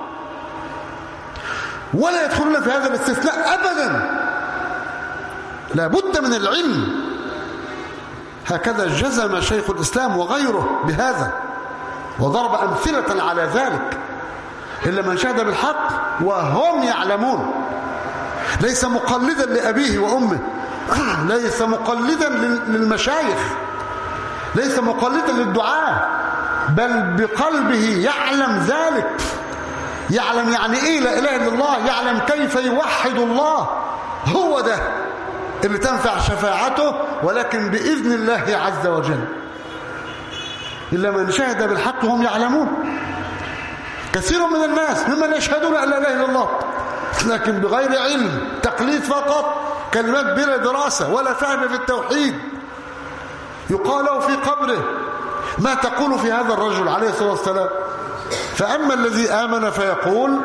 ولا يدخلون في هذا الاستثناء أبدا. لا بد من العلم. هكذا جزم شيخ الإسلام وغيره بهذا، وضرب أمثلة على ذلك. إلا من شهد بالحق وهم يعلمون، ليس مقلدا لأبيه وأمه، ليس مقلدا للمشايخ، ليس مقلدا للدعاء، بل بقلبه يعلم ذلك. يعلم يعني ايه لا اله الا الله، يعلم كيف يوحد الله. هو ده اللي تنفع شفاعته، ولكن باذن الله عز وجل. الا من شهد بالحق وهم يعلمون. كثير من الناس ممن يشهدون ان لا اله الا الله لكن بغير علم، تقليد فقط، كلمات بلا دراسه ولا فهم في التوحيد. يقال له في قبره: ما تقول في هذا الرجل عليه الصلاه والسلام؟ فاما الذي امن فيقول،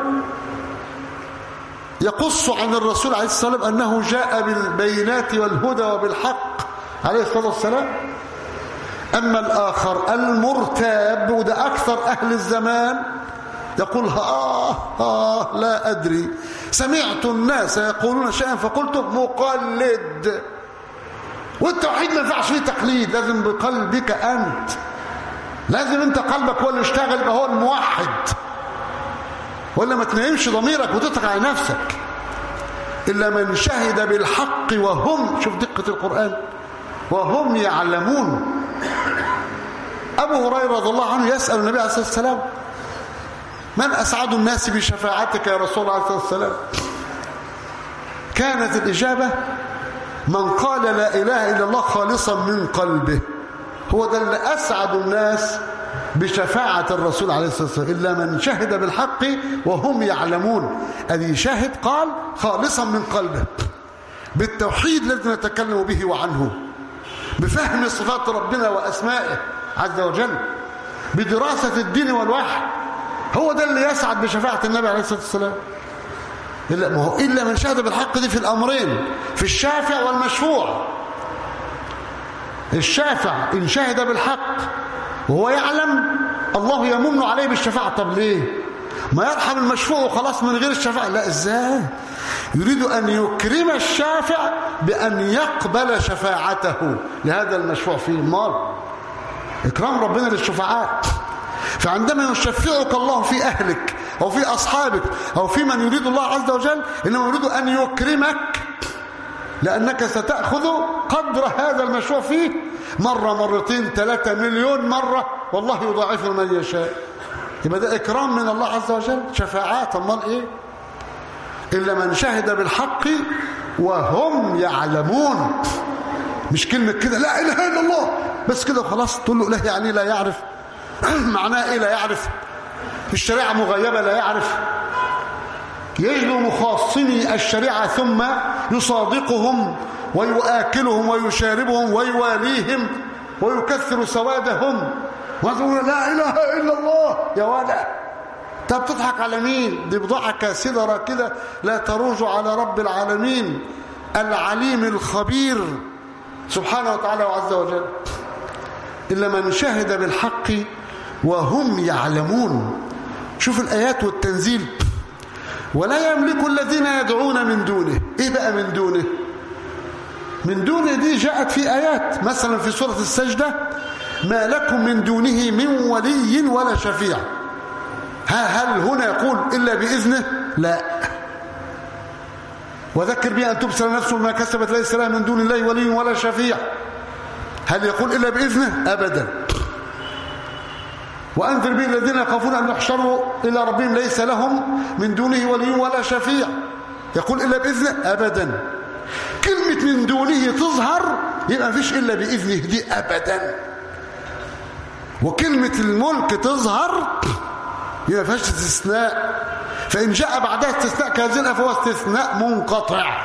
يقص عن الرسول عليه الصلاه والسلام انه جاء بالبينات والهدى وبالحق عليه الصلاه والسلام. اما الاخر المرتاب، وده اكثر اهل الزمان، يقول لا أدري، سمعت الناس يقولون شيئا فقلت مقلد. والتوحيد ما ينفعش فيه تقليد، لازم بقلبك أنت، لازم أنت قلبك هو اللي يشتغل، يبقى هو الموحد، ولا ما تنامش ضميرك وتضحك على نفسك. إلا من شهد بالحق وهم، شوف دقة القرآن، وهم يعلمون. أبو هريرة رضي الله عنه يسأل النبي عليه الصلاة والسلام: من أسعد الناس بشفاعتك يا رسول الله عليه الصلاة والسلام؟ كانت الإجابة: من قال لا إله إلا الله خالصا من قلبه. هو ده اللي أسعد الناس بشفاعة الرسول عليه الصلاة والسلام. إلا من شهد بالحق وهم يعلمون. الذي شهد قال خالصا من قلبه، بالتوحيد الذي نتكلم به وعنه، بفهم صفات ربنا وأسمائه عز وجل، بدراسة الدين والوحي. هو ده اللي يسعد بشفاعة النبي عليه الصلاة والسلام. إلا من شهد بالحق دي في الأمرين، في الشافع والمشفوع. الشافع إن شهد بالحق وهو يعلم، الله يمن عليه بالشفاعة. طب ليه ما يرحم المشفوع وخلاص من غير الشفاعة؟ لا، إزاي؟ يريد أن يكرم الشافع بأن يقبل شفاعته لهذا المشفوع فيه. مال إكرام ربنا للشفعاء. فعندما يشفعك الله في أهلك أو في أصحابك أو في من يريد الله عز وجل، إنما يريد أن يكرمك، لأنك ستأخذ قدر هذا المشروع فيه مرة، مرتين، 3 مليون مرة، والله يضاعف من يشاء. يبقى ده إكرام من الله عز وجل، شفاعات. أمال إيه؟ إلا من شهد بالحق وهم يعلمون. مش كلمة كده لا إله إلا الله بس كده وخلاص، تقول له لا يعني لا يعرف معناه إيه؟ لا يعرف. الشريعة مغيبة، لا يعرف. يجلو مخاصمي الشريعة ثم يصادقهم ويؤكلهم ويشاربهم ويواليهم ويكثر سوادهم ويقول لا إله إلا الله. يا ولد، انت بتضحك على مين؟ دي بضاعة كاسدة راكدة لا تروج على رب العالمين العليم الخبير سبحانه وتعالى وعز وجل. إلا من شهد بالحق وهم يعلمون. شوف الآيات والتنزيل. ولا يملك الذين يدعون من دونه. إيه بقى من دونه؟ من دونه دي جاءت في آيات، مثلا في سورة السجدة: ما لكم من دونه من ولي ولا شفيع. هل هنا يقول إلا بإذنه؟ لا. وذكر بها أن تبصر نفس ما كسبت ليس لها من دون الله ولي ولا شفيع. هل يقول إلا بإذنه؟ أبدا. وأنذر به الذين يخافون أن يحشروا إلى ربهم ليس لهم من دونه ولي ولا شفيع. يقول إلا بإذنه؟ أبدا. كلمة من دونه تظهر يبقى مفيش إلا بإذنه دي أبدا. وكلمة الملك تظهر يبقى مفيش استثناء. فإن جاء بعدها استثناء كهذه فهو استثناء منقطع.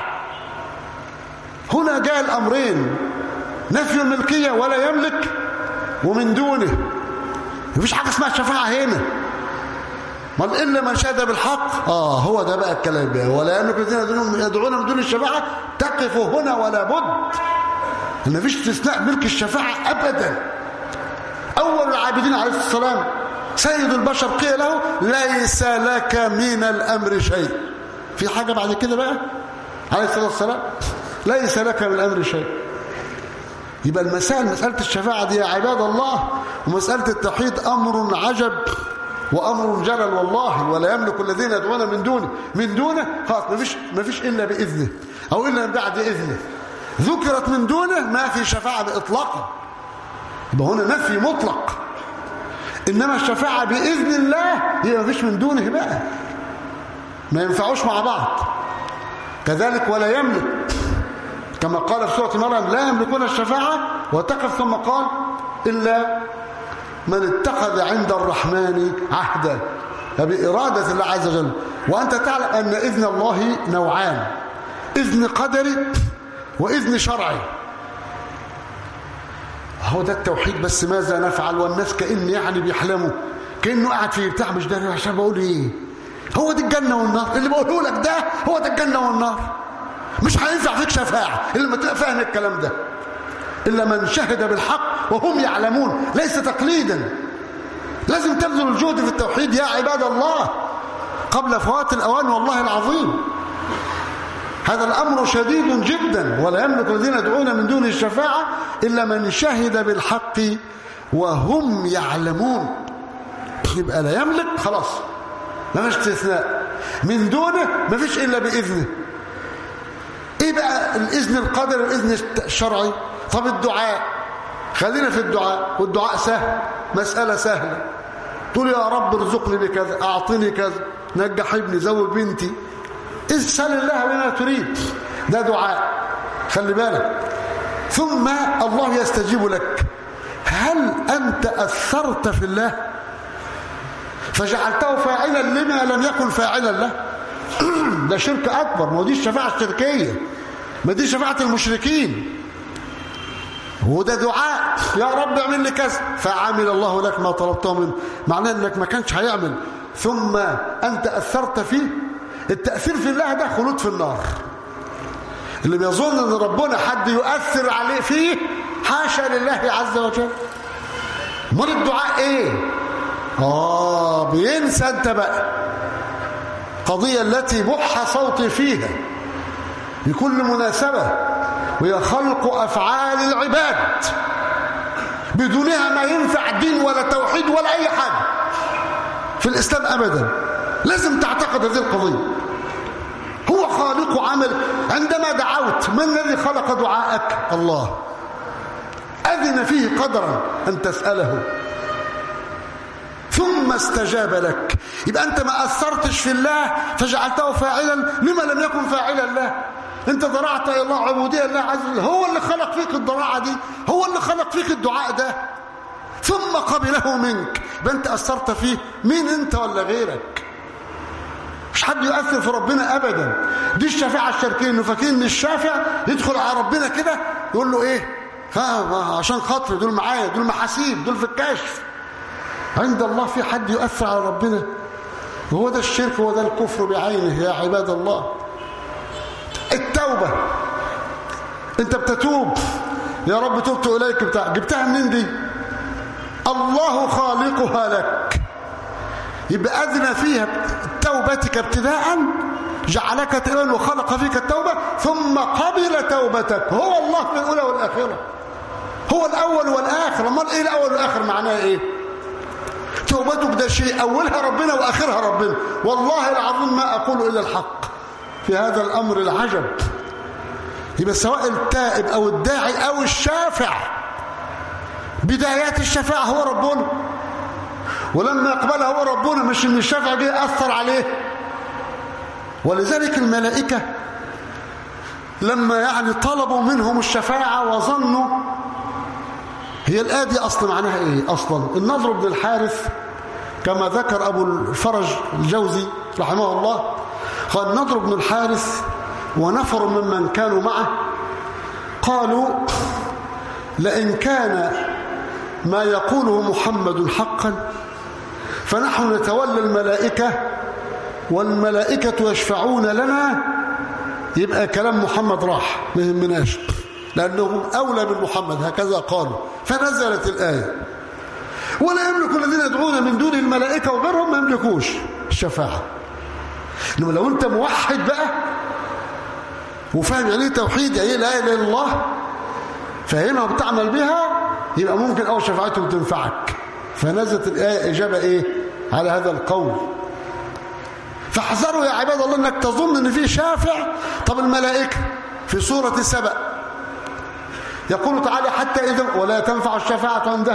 هنا جاء الأمرين: نفي الملكية ولا يملك، ومن دونه. مفيش حاجة اسمها شفاعة هنا. ما إلا من شهد بالحق. هو ده بقى الكلام بقى. ولا يملك الذين يدعون من دون الشفاعة. تقف هنا ولا بد. مفيش استثناء ملك الشفاعة أبدا. أول العابدين عليه الصلاة والسلام سيد البشر قيل له: ليس لك من الأمر شيء. في حاجة بعد كده بقى عليه الصلاة والسلام؟ ليس لك من الأمر شيء. يبقى مسألة الشفاعة دي يا عباد الله، ومسألة التوحيد أمر عجب وأمر جلل والله. ولا يملك الذين يدعون من دونه خلاص مفيش إلا بإذنه أو إلا من بعد إذنه. ذكرت من دونه ما في شفاعة إطلاقا. يبقى هنا نفي مطلق. إنما الشفاعة بإذن الله هي مفيش من دونه بقى. ما ينفعوش مع بعض. كذلك ولا يملك، كما قال في سورة مريم لا يملكون الشفاعة، وتقف ثم قال إلا من اتخذ عند الرحمن عهدا، فبإرادة الله عز وجل. وأنت تعلم أن إذن الله نوعان، إذن قدري وإذن شرعي. هو ده التوحيد. بس ماذا نفعل والناس كأن يعني بيحلموا، كأنه قاعد في بتاع مش ده عشان بقول ايه، هو دي الجنة والنار اللي بقوله لك ده، هو ده الجنة والنار. مش هينفع فيك شفاعة إلا ما تبقى فاهم الكلام ده، إلا من شهد بالحق وهم يعلمون، ليس تقليدا. لازم تبذل الجهد في التوحيد يا عباد الله قبل فوات الأوان، والله العظيم هذا الأمر شديد جدا. ولا يملك الذين يدعون من دونه الشفاعة إلا من شهد بالحق وهم يعلمون. يبقى لا يملك خلاص، ما فيش استثناء. من دونه ما فيش إلا بإذنه. إيه بقى الإذن القدري والإذن الشرعي؟ طب الدعاء، خلينا في الدعاء، والدعاء سهل، مسألة سهلة. تقول يا رب ارزقني بكذا، أعطني كذا، نجح ابني، زوج بنتي، اسأل الله بما تريد، ده دعاء، خلي بالك. ثم الله يستجيب لك. هل أنت أثرت في الله فجعلته فاعلا لما لم يكن فاعلا له؟ ده شرك أكبر. ما دي الشفاعة الشركية، ما دي شفاعة المشركين. وده دعاء يا رب اعمل لي كذا فعمل الله لك ما طلبته منه، معناه انك ما كانش هيعمل ثم انت اثرت فيه. التاثير في الله ده خلود في النار. اللي بيظن ان ربنا حد يؤثر عليه فيه، حاشا لله عز وجل. امال الدعاء ايه؟ بينسى انت بقى القضيه التي بح صوتي فيها بكل مناسبه، وهي خلق أفعال العباد. بدونها ما ينفع دين ولا توحيد ولا أي حاجة في الإسلام أبدا. لازم تعتقد هذه القضية. هو خالق عمل. عندما دعوت، من الذي خلق دعاءك؟ الله. أذن فيه قدرا أن تسأله ثم استجاب لك. يبقى أنت ما أثرتش في الله فجعلته فاعلا لما لم يكن فاعلا له. انت ضرعت الى الله عبوديه الله عز وجل. هو اللي خلق فيك الضراعه دي، هو اللي خلق فيك الدعاء ده، ثم قبله منك. يبقى انت اثرت فيه. مين انت ولا غيرك؟ مش حد يؤثر في ربنا ابدا. دي الشفاعه الشركيه، انه فاكرين ان الشافع يدخل على ربنا كده يقول له ايه، عشان خاطر دول معايا، دول محاسيب، دول في الكشف. عند الله في حد يؤثر على ربنا؟ وهو ده الشرك، وهو ده الكفر بعينه يا عباد الله. التوبة، انت بتتوب يا رب تبت اليك، جبتها منين دي؟ الله خالقها لك. يبقى أذن فيها توبتك ابتداء، جعلك تائبا وخلق فيك التوبة، ثم قبل توبتك. هو الله في الأولى والآخرة، هو الأول والآخر. امال ايه الأول والآخر؟ معناه ايه؟ توبتك ده شيء أولها ربنا وآخرها ربنا. والله العظيم ما أقول إلا الحق في هذا الأمر العجب. يبقى سواء التائب أو الداعي أو الشافع، بدايات الشفاعة هو ربنا، ولما يقبلها هو ربنا، مش ان الشافع جه أثر عليه. ولذلك الملائكة لما يعني طلبوا منهم الشفاعة وظنوا، هي الآية دي أصلا معناها إيه؟ أصلا النضر بن الحارث كما ذكر أبو الفرج الجوزي رحمه الله، قال النضر بن الحارث ونفر ممن كانوا معه قالوا لئن كان ما يقوله محمد حقا فنحن نتولى الملائكة والملائكة يشفعون لنا، يبقى كلام محمد راح ما يهمناش لأنهم أولى من محمد، هكذا قالوا. فنزلت الآية ولا يملك الذين يدعون من دون الملائكة وغيرهم، ما يملكوش الشفاعة. إنما لو أنت موحد بقى وفاهم يعني ايه توحيد، يعني ايه لا اله الا الله، فاهمها وبتعمل بها، يبقى ممكن أول شفاعتهم تنفعك. فنزلت الآية إجابة إيه على هذا القول. فاحذروا يا عباد الله انك تظن ان في شافع. طب الملائكة في سورة سبأ يقول تعالى حتى إذا ولا تنفع الشفاعة عنده،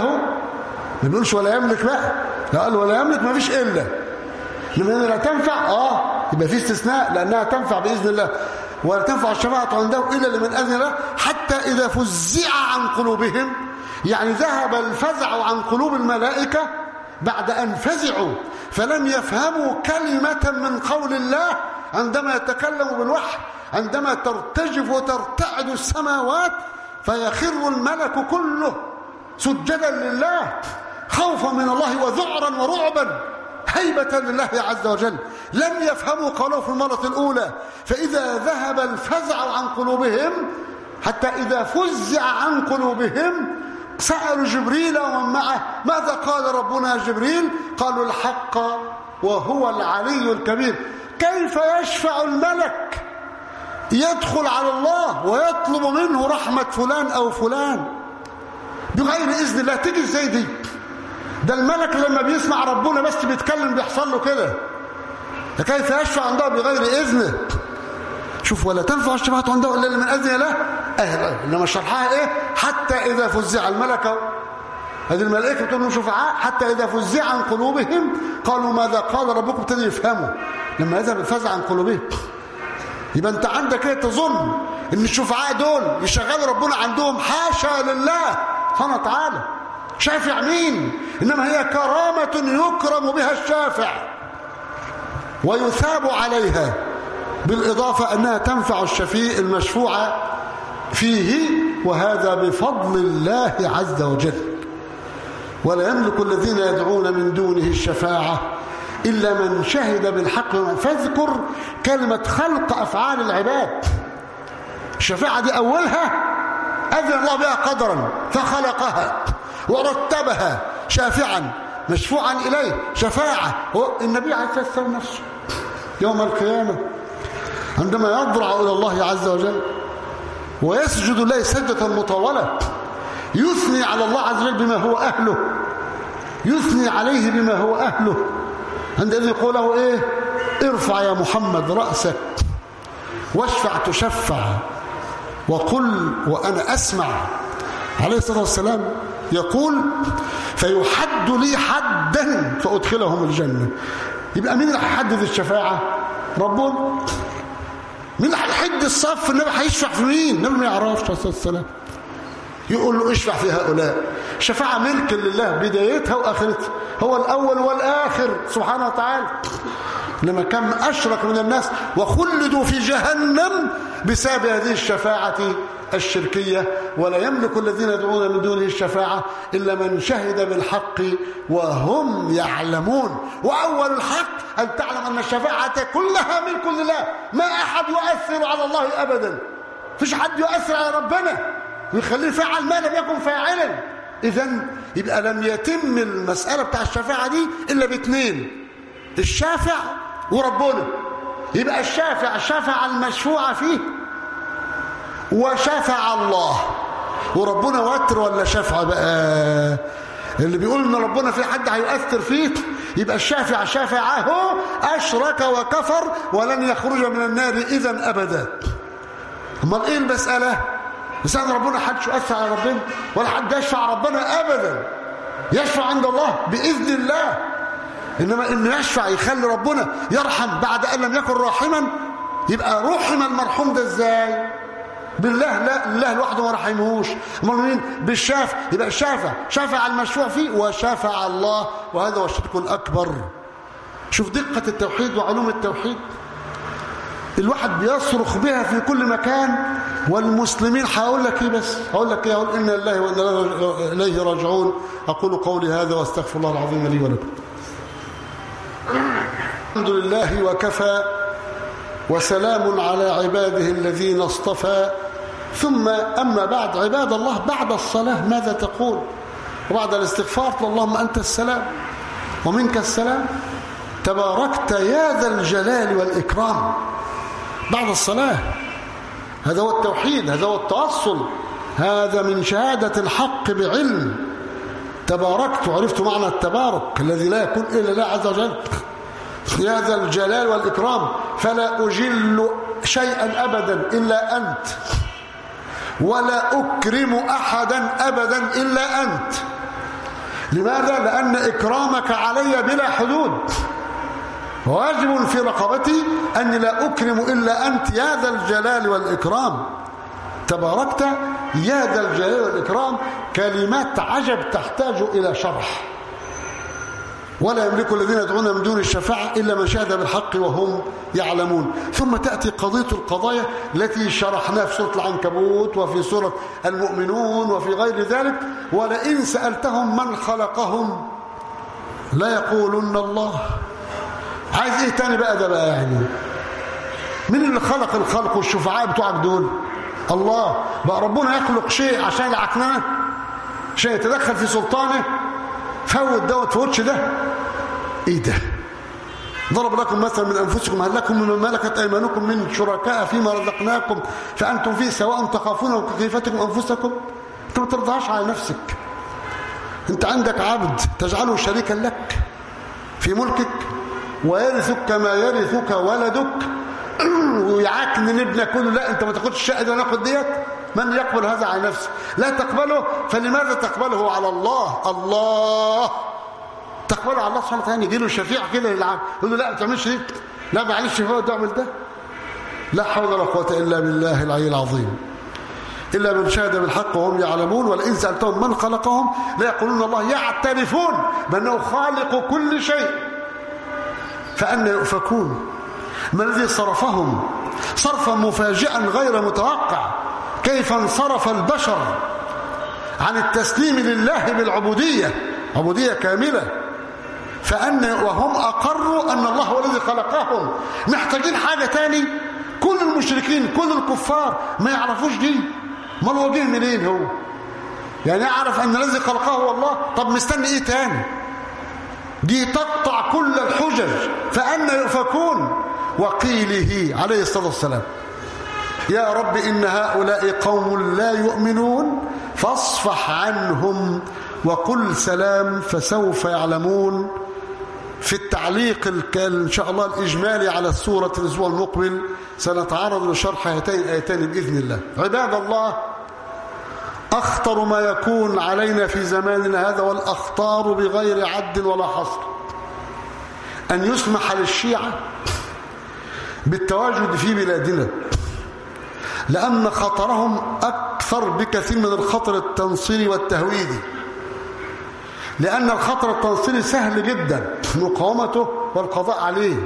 ما بيقولش ولا يملك بقى، لا قال ولا يملك ما فيش إلا، لما لا تنفع يبقى في استثناء لأنها تنفع بإذن الله، ولا تنفع الشفاعة عنده إلا لمن أذن الله. حتى إذا فزع عن قلوبهم، يعني ذهب الفزع عن قلوب الملائكة بعد أن فزعوا فلم يفهموا كلمة من قول الله عندما يتكلم بالوحي، عندما ترتجف وترتعد السماوات فيخر الملك كله سجدا لله خوفا من الله وذعرا ورعبا هيبة لله عز وجل. لم يفهموا قوله في المرة الأولى، فإذا ذهب الفزع عن قلوبهم حتى إذا فزع عن قلوبهم سألوا جبريل ومن معه ماذا قال ربنا جبريل؟ قالوا الحق وهو العلي الكبير. كيف يشفع الملك يدخل على الله ويطلب منه رحمة فلان أو فلان بغير إذن الله؟ تيجي ازاي دي؟ ده الملك لما بيسمع ربنا بس بيتكلم بيحصل له كده، كيف يشفع عنده بغير إذنه؟ شوف، ولا تنفع الشفاعة عنده إلا لمن أذن له. إنما شرحها إيه؟ حتى إذا فزع الملك، هذه الملائكة بتقول لهم شفعاء، حتى إذا فزع عن قلوبهم قالوا ماذا قال ربكم، ابتدوا يفهموا لما يذهب الفزع عن قلوبهم. يبقى أنت عندك إيه؟ تظن إن الشفعاء دول يشغلوا ربنا عندهم؟ حاشا لله سبحانه وتعالى. شافع مين؟ إنما هي كرامة يكرم بها الشافع ويثاب عليها، بالإضافة أنها تنفع الشفيع المشفوع فيه، وهذا بفضل الله عز وجل. ولا يملك الذين يدعون من دونه الشفاعة إلا من شهد بالحق. فاذكر كلمة خلق أفعال العباد. الشفاعة دي أولها أذن الله بها قدرا فخلقها ورتبها شافعا مشفوعا إليه شفاعة. النبي عليه الصلاة والسلام نفسه يوم القيامة عندما يضرع إلى الله عز وجل ويسجد الله سجدة مطولة يثني على الله عز وجل بما هو أهله، يثني عليه بما هو أهله. عندئذ يقول له إيه؟ ارفع يا محمد رأسك واشفع تشفع وقل وأنا أسمع. عليه الصلاة والسلام يقول فيحد لي حدا فأدخلهم الجنة. يبقى مين اللي هيحدد الشفاعة؟ ربنا. مين اللي هيحد الصف؟ النبي هيشفع في مين؟ النبي ما يعرفش عليه الصلاة والسلام. يقول له اشفع في هؤلاء. شفاعة ملك لله بدايتها وآخرتها، هو الأول والآخر سبحانه وتعالى. لما كم أشرك من الناس وخلدوا في جهنم بسبب هذه الشفاعة الشركية. ولا يملك الذين يدعون من دونه الشفاعة إلا من شهد بالحق وهم يعلمون. وأول الحق أن تعلم أن الشفاعة كلها ملك لله، ما أحد يؤثر على الله أبدا، فيش حد يؤثر على ربنا ويخليه فعل ما لم يكن فاعلا. إذن يبقى لم يتم المسألة بتاع الشفاعة دي إلا باثنين، الشافع وربنا. يبقى الشافع شفع المشفوع فيه وشفع الله، وربنا وتر ولا شفع بقى؟ اللي بيقول ان ربنا في حد هيؤثر فيه يبقى الشافع شفعه أشرك وكفر ولن يخرج من النار إذا أبدا. امال ايه المسألة؟ مسألة ربنا حدش يؤثر على ربنا ولا حد يشفع ربنا أبدا، يشفع عند الله بإذن الله. إنما إنه يشفع يخلي ربنا يرحم بعد أن لم يكن راحما، يبقى رحم المرحوم ده إزاي؟ بالله؟ لا، الله لوحده ما رحمهوش. امال مين؟ بالشافع. يبقى الشافع شفع المشفوع فيه وشفع الله، وهذا هو الشرك الأكبر. شوف دقة التوحيد وعلوم التوحيد، الواحد بيصرخ بها في كل مكان. والمسلمين هقول لك ايه؟ بس هقول لك ايه؟ هقول إن الله وإنا إليه راجعون. أقول قولي هذا واستغفر الله العظيم لي ولكم. الحمد لله وكفى وسلام على عباده الذين اصطفى. ثم أما بعد، عباد الله، بعد الصلاة ماذا تقول؟ وبعد الاستغفار اللهم أنت السلام ومنك السلام تباركت يا ذا الجلال والإكرام. بعد الصلاة هذا هو التوحيد، هذا هو التوصل، هذا من شهادة الحق بعلم. تباركت، وعرفت معنى التبارك الذي لا يكون إلا الله عز وجل. يا ذا الجلال والإكرام فلا أجل شيئا أبدا إلا أنت، ولا أكرم أحدا أبدا إلا أنت. لماذا؟ لأن إكرامك علي بلا حدود. واجب في رقبتي أني لا أكرم إلا أنت يا ذا الجلال والإكرام. تباركت يا ذا الجلال والإكرام، كلمات عجب تحتاج إلى شرح. ولا يملك الذين يدعون من دون الشفاعة إلا من شهد بالحق وهم يعلمون. ثم تأتي قضية القضايا التي شرحناها في سورة العنكبوت وفي سورة المؤمنون وفي غير ذلك. ولئن سألتهم من خلقهم لا يقولن الله. عايز ايه تاني بقى؟ ده بقى يعني مين اللي خلق الخلق والشفعاء بتوعك دول؟ الله. بقى ربنا يخلق شيء عشان يلعكننا، شيء يتدخل في سلطانه؟ فوت ده وتفوتش ده. ايه ده؟ ضرب لكم مثلا من انفسكم، هل لكم مما ملكت ايمانكم من شركاء فيما رزقناكم فانتم فيه سواء تخافون كخيفتكم انفسكم. انت ما ترضاش على نفسك. انت عندك عبد تجعله شريكا لك في ملكك ويرثك كما يرثك ولدك، ويعاكن ابنك كله لا انت ما تاخدش الشقه دي وناخد ديت. من يقبل هذا على نفسه؟ لا تقبله. فلماذا تقبله على الله؟ الله تقبله على الله سبحانه وتعالى. يجي له شفيع كده يلعب يقول له لا ما تعملش دي، لا معلش هو تعمل ده. لا حول ولا قوه الا بالله العلي العظيم. الا من شهد بالحق وهم يعلمون. ولئن سالتهم من خلقهم لا يقولون الله، يعترفون بانه خالق كل شيء. فأنا يؤفكون؟ ما الذي صرفهم صرفا مفاجئا غير متوقع؟ كيف انصرف البشر عن التسليم لله بالعبودية، عبودية كاملة. وهم أقروا أن الله هو الذي خلقهم. محتاجين حاجة تاني؟ كل المشركين كل الكفار ما يعرفوش دي. ما هو جه منين هو؟ يعني يعرف أن الذي خلقه هو الله. طب مستني إيه تاني؟ دي تقطع كل الحجج. فأنا يؤفكون؟ وقيله عليه الصلاة والسلام يا رب إن هؤلاء قوم لا يؤمنون فاصفح عنهم وقل سلام فسوف يعلمون. في التعليق إن شاء الله الإجمالي على السورة الأسبوع المقبل سنتعرض لشرح هاتين الآيتين بإذن الله. عباد الله، أخطر ما يكون علينا في زماننا هذا، والأخطار بغير عد ولا حصر، أن يسمح للشيعة بالتواجد في بلادنا، لأن خطرهم أكثر بكثير من الخطر التنصيري والتهويدي. لأن الخطر التنصيري سهل جدا مقاومته والقضاء عليه،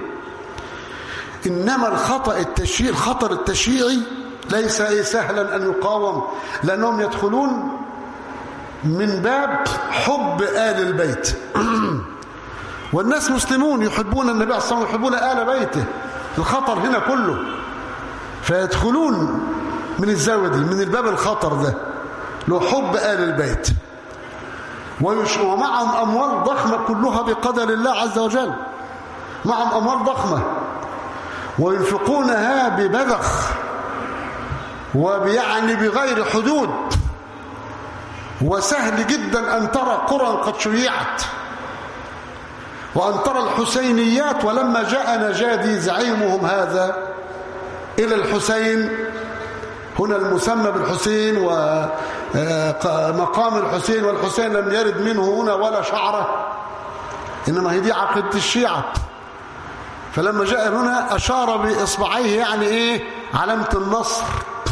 إنما الخطر التشيعي ليس سهلا أن يقاوم، لأنهم يدخلون من باب حب آل البيت. والناس مسلمون يحبون النبي عليه الصلاة والسلام ويحبون آل بيته. الخطر هنا كله، فيدخلون من الزاوية دي، من الباب الخطر ده، له حب آل البيت، ومعهم أموال ضخمة كلها بقدر الله عز وجل. معهم أموال ضخمة وينفقونها ببذخ ويعني بغير حدود. وسهل جدا أن ترى قرى قد شيعت، وأن ترى الحسينيات. ولما جاء نجادي زعيمهم هذا إلى الحسين، هنا المسمى بالحسين ومقام الحسين، والحسين لم يرد منه هنا ولا شعره، إنما هي دي عقيدة الشيعة. فلما جاء هنا أشار بإصبعيه يعني إيه؟ علامة النصر.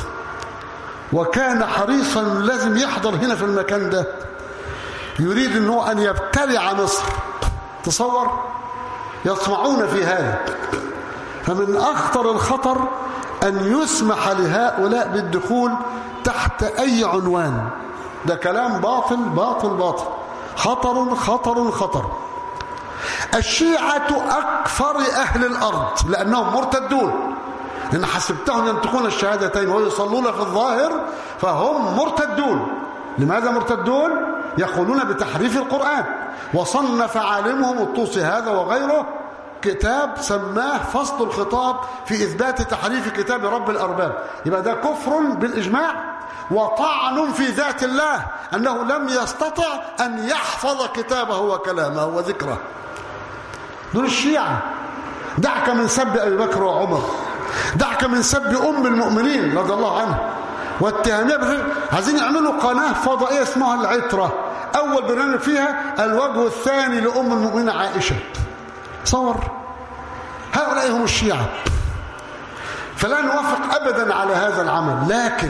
وكان حريصا لازم يحضر هنا في المكان ده، يريد أنه أن يبتلع مصر. تصور يطمعون في هذا. فمن أخطر الخطر أن يسمح لهؤلاء بالدخول تحت أي عنوان. ده كلام باطل باطل باطل. خطر خطر خطر. الشيعة أكثر أهل الأرض لأنهم مرتدون، إن حسبتهم ينطقون الشهادتين ويصلون في الظاهر فهم مرتدون. لماذا مرتدون؟ يقولون بتحريف القرآن. وصنف عالمهم الطوسي هذا وغيره كتاب سماه فصل الخطاب في إثبات تحريف كتاب رب الأرباب. يبقى ده كفر بالإجماع وطعن في ذات الله، أنه لم يستطع أن يحفظ كتابه وكلامه وذكره. دول الشيعة. دعك من سب أبي بكر وعمر، دعك من سب أم المؤمنين رضي الله عنه والتهمية. عايزين يعملوا قناة فضائية اسمها العترة، أول برنامج فيها الوجه الثاني لأم المؤمنين عائشة. صور هؤلاء هم الشيعة. فلا نوافق أبدا على هذا العمل. لكن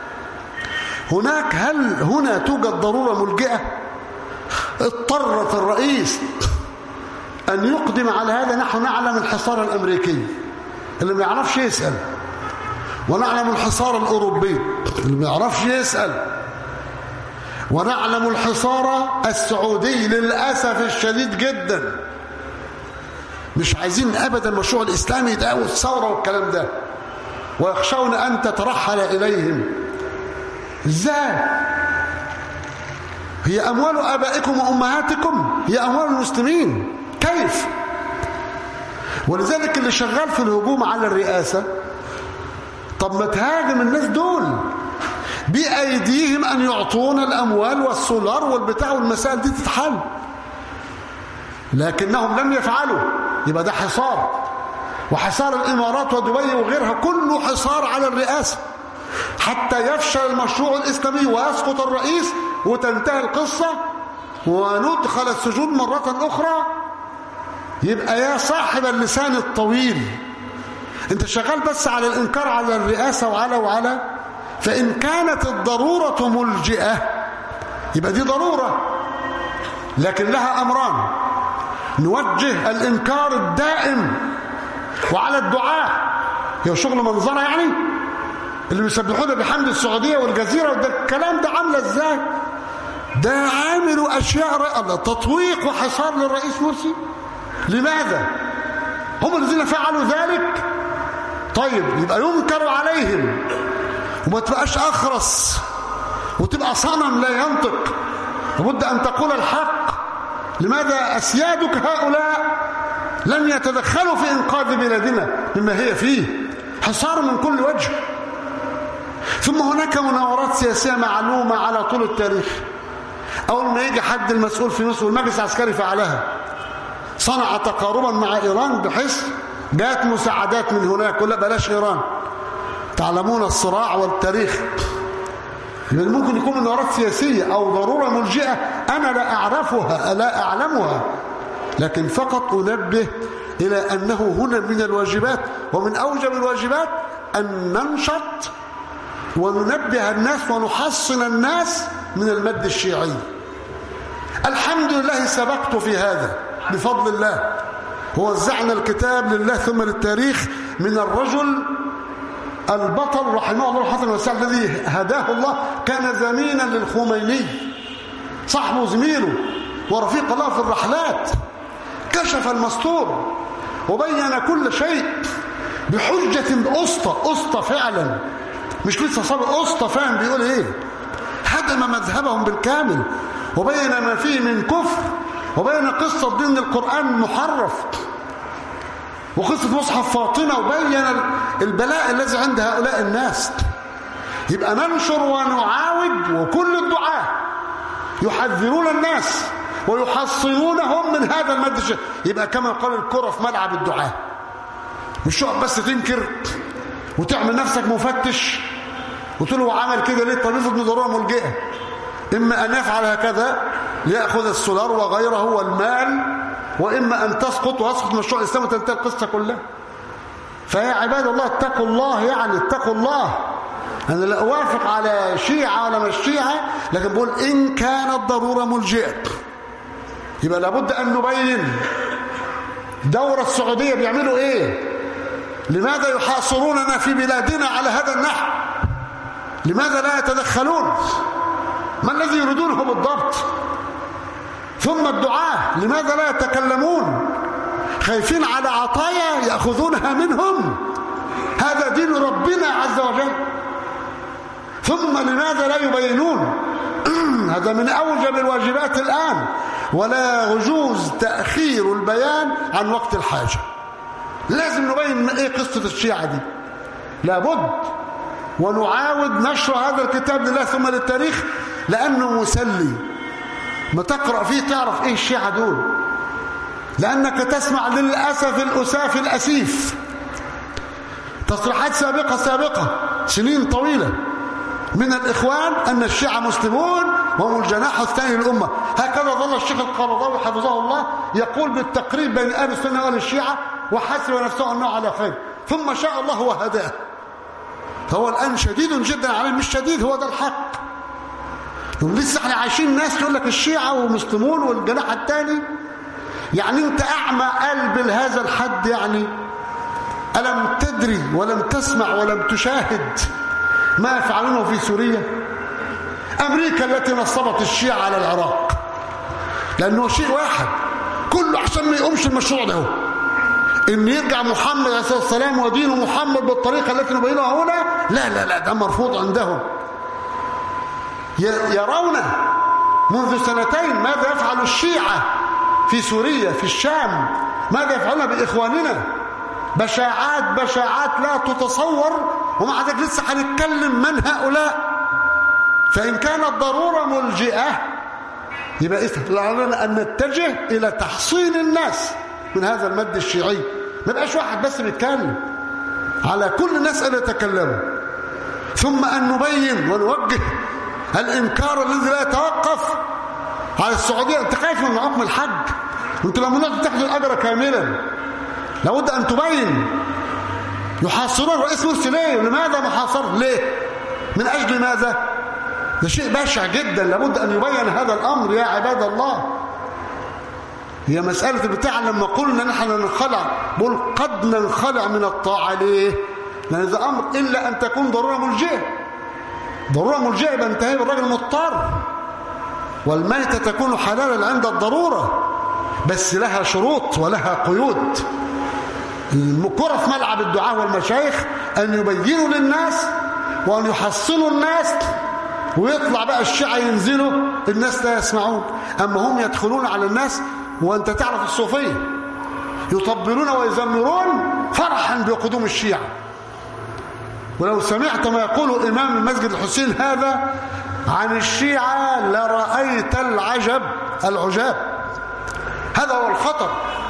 هل هنا توجد ضرورة ملجئة؟ اضطرت الرئيس أن يقدم على هذا. نحن نعلم الحصار الأمريكي اللي ما يعرفش يسأل، ونعلم الحصار الأوروبي اللي ما يعرفش يسأل، ونعلم الحصار السعودي للأسف الشديد جدا. مش عايزين أبدا المشروع الإسلامي يدعوا الثورة والكلام ده، ويخشون أن تترحل إليهم. إزاي؟ هي أموال آبائكم وأمهاتكم، هي أموال المسلمين. كيف؟ ولذلك اللي شغال في الهجوم على الرئاسة، طب ما تهاجم الناس دول بأيديهم أن يعطونا الأموال والسولار والبتاع والمسائل دي تتحل، لكنهم لم يفعلوا. يبقى ده حصار، وحصار الإمارات ودبي وغيرها كله حصار على الرئاسة حتى يفشل المشروع الإسلامي ويسقط الرئيس وتنتهي القصة وندخل السجون مرة أخرى. يبقى يا صاحب اللسان الطويل، انت شغال بس على الإنكار على الرئاسة وعلى فإن كانت الضرورة ملجئة يبقى دي ضرورة، لكن لها أمران: نوجه الإنكار الدائم وعلى الدعاء. هي شغل منظرة يعني اللي بيسبحون بحمد السعودية والجزيرة، وده الكلام ده عامله ازاي؟ ده عاملوا أشياء تطويق وحصار للرئيس مرسي. لماذا؟ هم الذين فعلوا ذلك. طيب يبقى ينكر عليهم وما تبقاش أخرس وتبقى صنم لا ينطق، لابد أن تقول الحق. لماذا أسيادك هؤلاء لم يتدخلوا في إنقاذ بلادنا مما هي فيه؟ حصار من كل وجه. ثم هناك مناورات سياسية معلومة على طول التاريخ. أول ما يجي حد المسؤول في مصر والمجلس العسكري فعلها، صنع تقاربا مع إيران بحيث جاءت مساعدات من هناك. ولا بلاش إيران، تعلمون الصراع والتاريخ. يعني ممكن يكون مناورات سياسية أو ضرورة ملجئة أنا لا أعرفها لا أعلمها، لكن فقط أنبه إلى أنه هنا من الواجبات ومن أوجب الواجبات أن ننشط وننبه الناس ونحصن الناس من المد الشيعي. الحمد لله سبقت في هذا بفضل الله، ووزعنا الكتاب لله ثم للتاريخ من الرجل البطل رحمه الله رحمه واسعة الذي هداه الله، كان زميلا للخميني، صاحبه زميله ورفيق الله في الرحلات، كشف المستور وبين كل شيء بحجة أسطى فعلا، مش لسه صار أسطى فاهم بيقول ايه. هدم مذهبهم بالكامل وبين ما فيه من كفر، وبين قصة دين القرآن محرف وقصة مصحف فاطمة، وبين البلاء الذي عند هؤلاء الناس. يبقى ننشر ونعاود، وكل الدعاة يحذرون الناس ويحصنونهم من هذا المد الشيعي. يبقى كما قال الكرة في ملعب الدعاة، مش تقعد بس تنكر وتعمل نفسك مفتش وتقول له عمل كده ليه؟ طب افرض ضروره ملجئه، اما ان يفعل هكذا ليأخذ السولار وغيره والمال، واما ان تسقط ويسقط مشروع الاسلام وتنتهي القصه كلها. فيا عباد الله اتقوا الله، يعني اتقوا الله. انا لا اوافق على شيعه ولا مش شيعه، لكن بقول ان كانت ضروره ملجئه يبقى لابد ان نبين دور السعوديه بيعملوا ايه، لماذا يحاصروننا في بلادنا على هذا النحو، لماذا لا يتدخلون، ما الذي يريدونه بالضبط. ثم الدعاة لماذا لا يتكلمون، خايفين على عطايا يأخذونها منهم، هذا دين ربنا عز وجل. ثم لماذا لا يبينون هذا من أوجب الواجبات الآن، ولا يجوز تأخير البيان عن وقت الحاجة. لازم نبين ايه قصة الشيعة دي، لابد، ونعاود نشر هذا الكتاب لله ثم للتاريخ، لأنه مسلي. ما تقرأ فيه تعرف ايه الشيعة دول، لأنك تسمع للأسف الأساف الأسيف تصريحات سابقة سنين طويلة من الإخوان أن الشيعة مسلمون وهم الجناح الثاني للأمة. هكذا ظل الشيخ القرضاوي حفظه الله يقول بالتقريب بين أهل السنة وأهل الشيعة وحسب نفسه أنه على خير، ثم شاء الله وهداه. فهو الآن شديد جدا عليه، مش شديد، هو ده الحق. لسه احنا عايشين ناس يقول لك الشيعة والمسلمون والجناح الثاني. يعني انت أعمى قلب لهذا الحد؟ يعني ألم تدري ولم تسمع ولم تشاهد ما يفعلونه في سوريا؟ أمريكا التي نصبت الشيعة على العراق، لأنه شيء واحد كله عشان ما يقومش المشروع ده، إن يرجع محمد عليه الصلاة والسلام ودين محمد بالطريقة التي نبينها هنا. لا لا لا، ده مرفوض عندهم. يرون منذ سنتين ماذا يفعل الشيعة في سوريا، في الشام، ماذا يفعلون بإخواننا. بشاعات بشاعات لا تتصور، ومع ذلك لسه هنتكلم من هؤلاء. فإن كانت ضرورة ملجئة يبقى لنا أن نتجه إلى تحصين الناس من هذا المد الشيعي. ما يبقاش واحد بس بيتكلم، على كل الناس أن يتكلموا، ثم أن نبين ونوجه الإنكار الذي لا يتوقف على السعودية. أنت خايف من حكم الحج، وأنت لما تاخذوا الأجر كاملا لابد أن تبين. يحاصرون رئيس مرسي ليه؟ لماذا محاصر؟ ليه؟ من أجل ماذا؟ ده شيء بشع جدا، لابد أن يبين هذا الأمر يا عباد الله. هي مسألة بتاع لما قلنا نحن ننخلع، بقول قد ننخلع من الطاعة. ليه؟ لأن هذا أمر إلا أن تكون ضرورة ملجئة. ضرورة ملجئة يبقى انتهي بالراجل مضطر، والميتة تكون حلالا عند الضرورة، بس لها شروط ولها قيود. الكرة في ملعب الدعاء والمشايخ أن يبينوا للناس وأن يحصنوا الناس، ويطلع بقى الشيعة ينزلوا الناس لا يسمعون. أما هم يدخلون على الناس، وأنت تعرف الصوفية يطبلون ويزمرون فرحا بقدوم الشيعة. ولو سمعت ما يقول إمام المسجد الحسين هذا عن الشيعة لرأيت العجاب. هذا هو الخطر.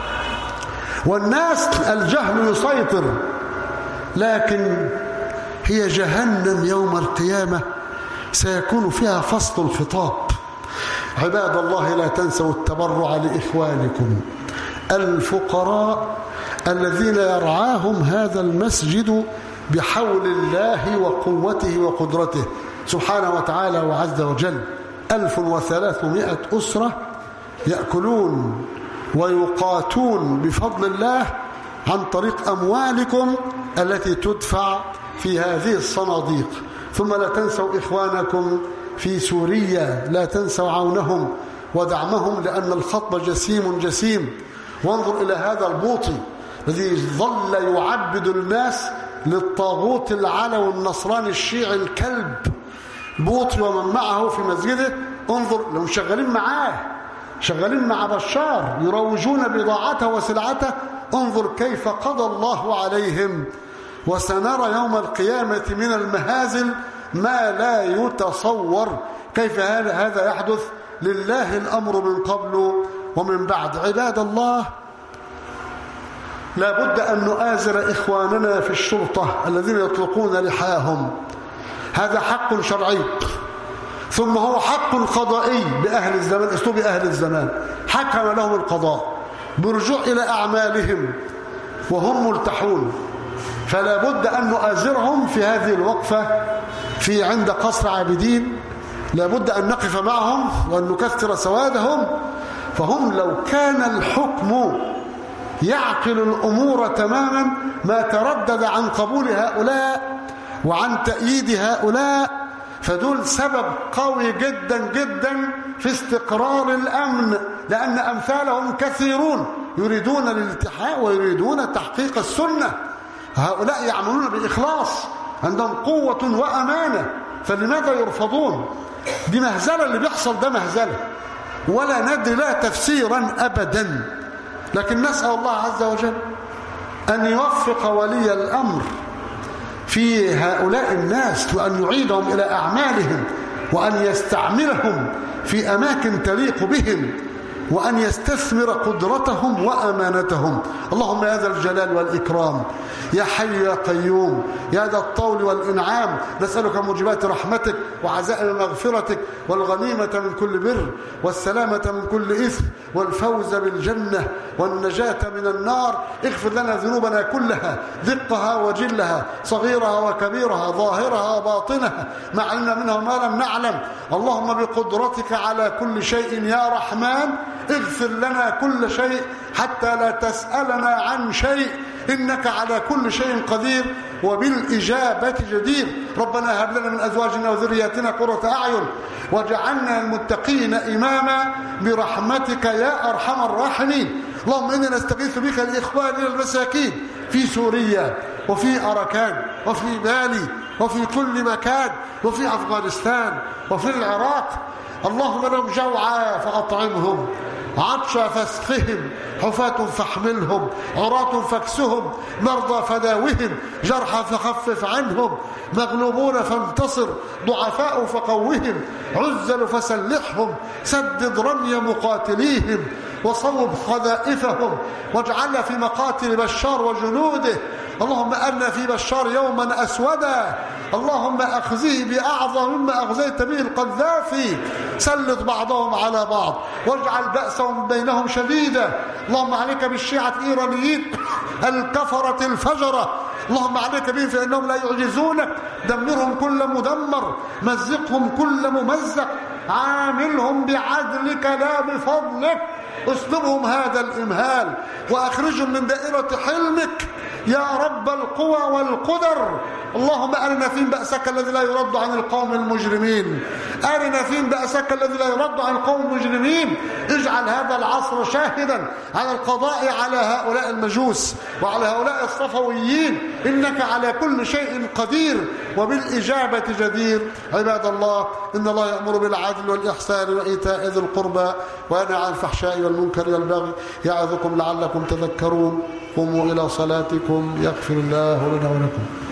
والناس الجهل يسيطر، لكن هي جهنم يوم القيامة سيكون فيها فصل الخطاب. عباد الله لا تنسوا التبرع لإخوانكم الفقراء الذين يرعاهم هذا المسجد بحول الله وقوته وقدرته سبحانه وتعالى وعز وجل. 1300 أسرة يأكلون ويقاتون بفضل الله عن طريق أموالكم التي تدفع في هذه الصناديق. ثم لا تنسوا إخوانكم في سوريا، لا تنسوا عونهم ودعمهم، لأن الخطب جسيم جسيم. وانظر إلى هذا البوطي الذي ظل يعبد الناس للطاغوت العلوي النصراني الشيعي الكلب بوطي ومن معه في مسجده. انظر لو شغالين معاه، شغالين مع بشار يروجون بضاعته وسلعته. انظر كيف قضى الله عليهم. وسنرى يوم القيامة من المهازل ما لا يتصور. كيف هذا يحدث؟ لله الأمر من قبل ومن بعد. عباد الله، لا بد أن نؤازر إخواننا في الشرطة الذين يطلقون لحاهم. هذا حق شرعي، ثم هو حق قضائي بأهل الزمان، أسلوب أهل الزمان. حكم لهم القضاء برجوع إلى أعمالهم وهم ملتحون، فلا بد أن نؤازرهم في هذه الوقفة في عند قصر عابدين. لا بد أن نقف معهم وأن نكثر سوادهم. فهم لو كان الحكم يعقل الأمور تماما ما تردد عن قبول هؤلاء وعن تأييد هؤلاء. فدول سبب قوي جدا جدا في استقرار الأمن، لأن أمثالهم كثيرون يريدون الالتحاء ويريدون تحقيق السنة. هؤلاء يعملون بإخلاص، عندهم قوة وأمانة، فلماذا يرفضون؟ دي مهزلة، اللي بيحصل ده مهزلة ولا ندري لا تفسيرا أبدا. لكن نسأل الله عز وجل أن يوفق ولي الأمر في هؤلاء الناس، وأن يعيدهم إلى أعمالهم، وأن يستعملهم في أماكن تليق بهم، وأن يستثمر قدرتهم وأمانتهم. اللهم يا ذا الجلال والإكرام، يا حي يا قيوم، يا ذا الطول والإنعام، نسألك موجبات رحمتك وعزائم مغفرتك والغنيمة من كل بر والسلامة من كل إثم والفوز بالجنة والنجاة من النار. اغفر لنا ذنوبنا كلها، دقها وجلها، صغيرها وكبيرها، ظاهرها وباطنها، ما علمنا منها وما لم نعلم. اللهم بقدرتك على كل شيء يا رحمن اغفر لنا كل شيء حتى لا تسألنا عن شيء، إنك على كل شيء قدير وبالإجابة جدير. ربنا هب لنا من أزواجنا وذرياتنا قرة أعين واجعلنا المتقين إماما برحمتك يا أرحم الراحمين. اللهم إنا نستغيث بك الإخوان المساكين في سوريا وفي أركان وفي بالي وفي كل مكان وفي أفغانستان وفي العراق. اللهم لهم جوعى فأطعمهم، عطشى فاسقهم، حفاة فاحملهم، عراة فاكسهم، مرضى فداوهم، جرحى فخفف عنهم، مغلوبون فانتصر، ضعفاء فقوهم، عزل فسلحهم، سدد رمي مقاتليهم وصوب خذائفهم، واجعلنا في مقاتل بشار وجنوده. اللهم أرنا في بشار يوما أسودا، اللهم أخزيه بأعظم مما أخزيت به القذافي، سلط بعضهم على بعض واجعل بأسهم بينهم شديدا. اللهم عليك بالشيعة الإيرانيين الكفرة الفجرة، اللهم عليك بهم فإنهم لا يعجزونك، دمرهم كل مدمر، مزقهم كل ممزق، عاملهم بعدلك لا بفضلك، اسلبهم هذا الإمهال وأخرجهم من دائرة حلمك يا رب القوى والقدر. اللهم أرنا فيهم بأسك الذي لا يرد عن القوم المجرمين، أرنا فيهم بأسك الذي لا يرد عن القوم المجرمين. اجعل هذا العصر شاهدا على القضاء على هؤلاء المجوس وعلى هؤلاء الصفويين، إنك على كل شيء قدير وبالإجابة جدير. عباد الله، إن الله يأمر بالعدل والإحسان وإيتاء ذي القربى وينهى عن الفحشاء والمنكر والبغي يعظكم لعلكم تذكرون. قوموا إلى صلاتكم يغفر الله لنا ولكم.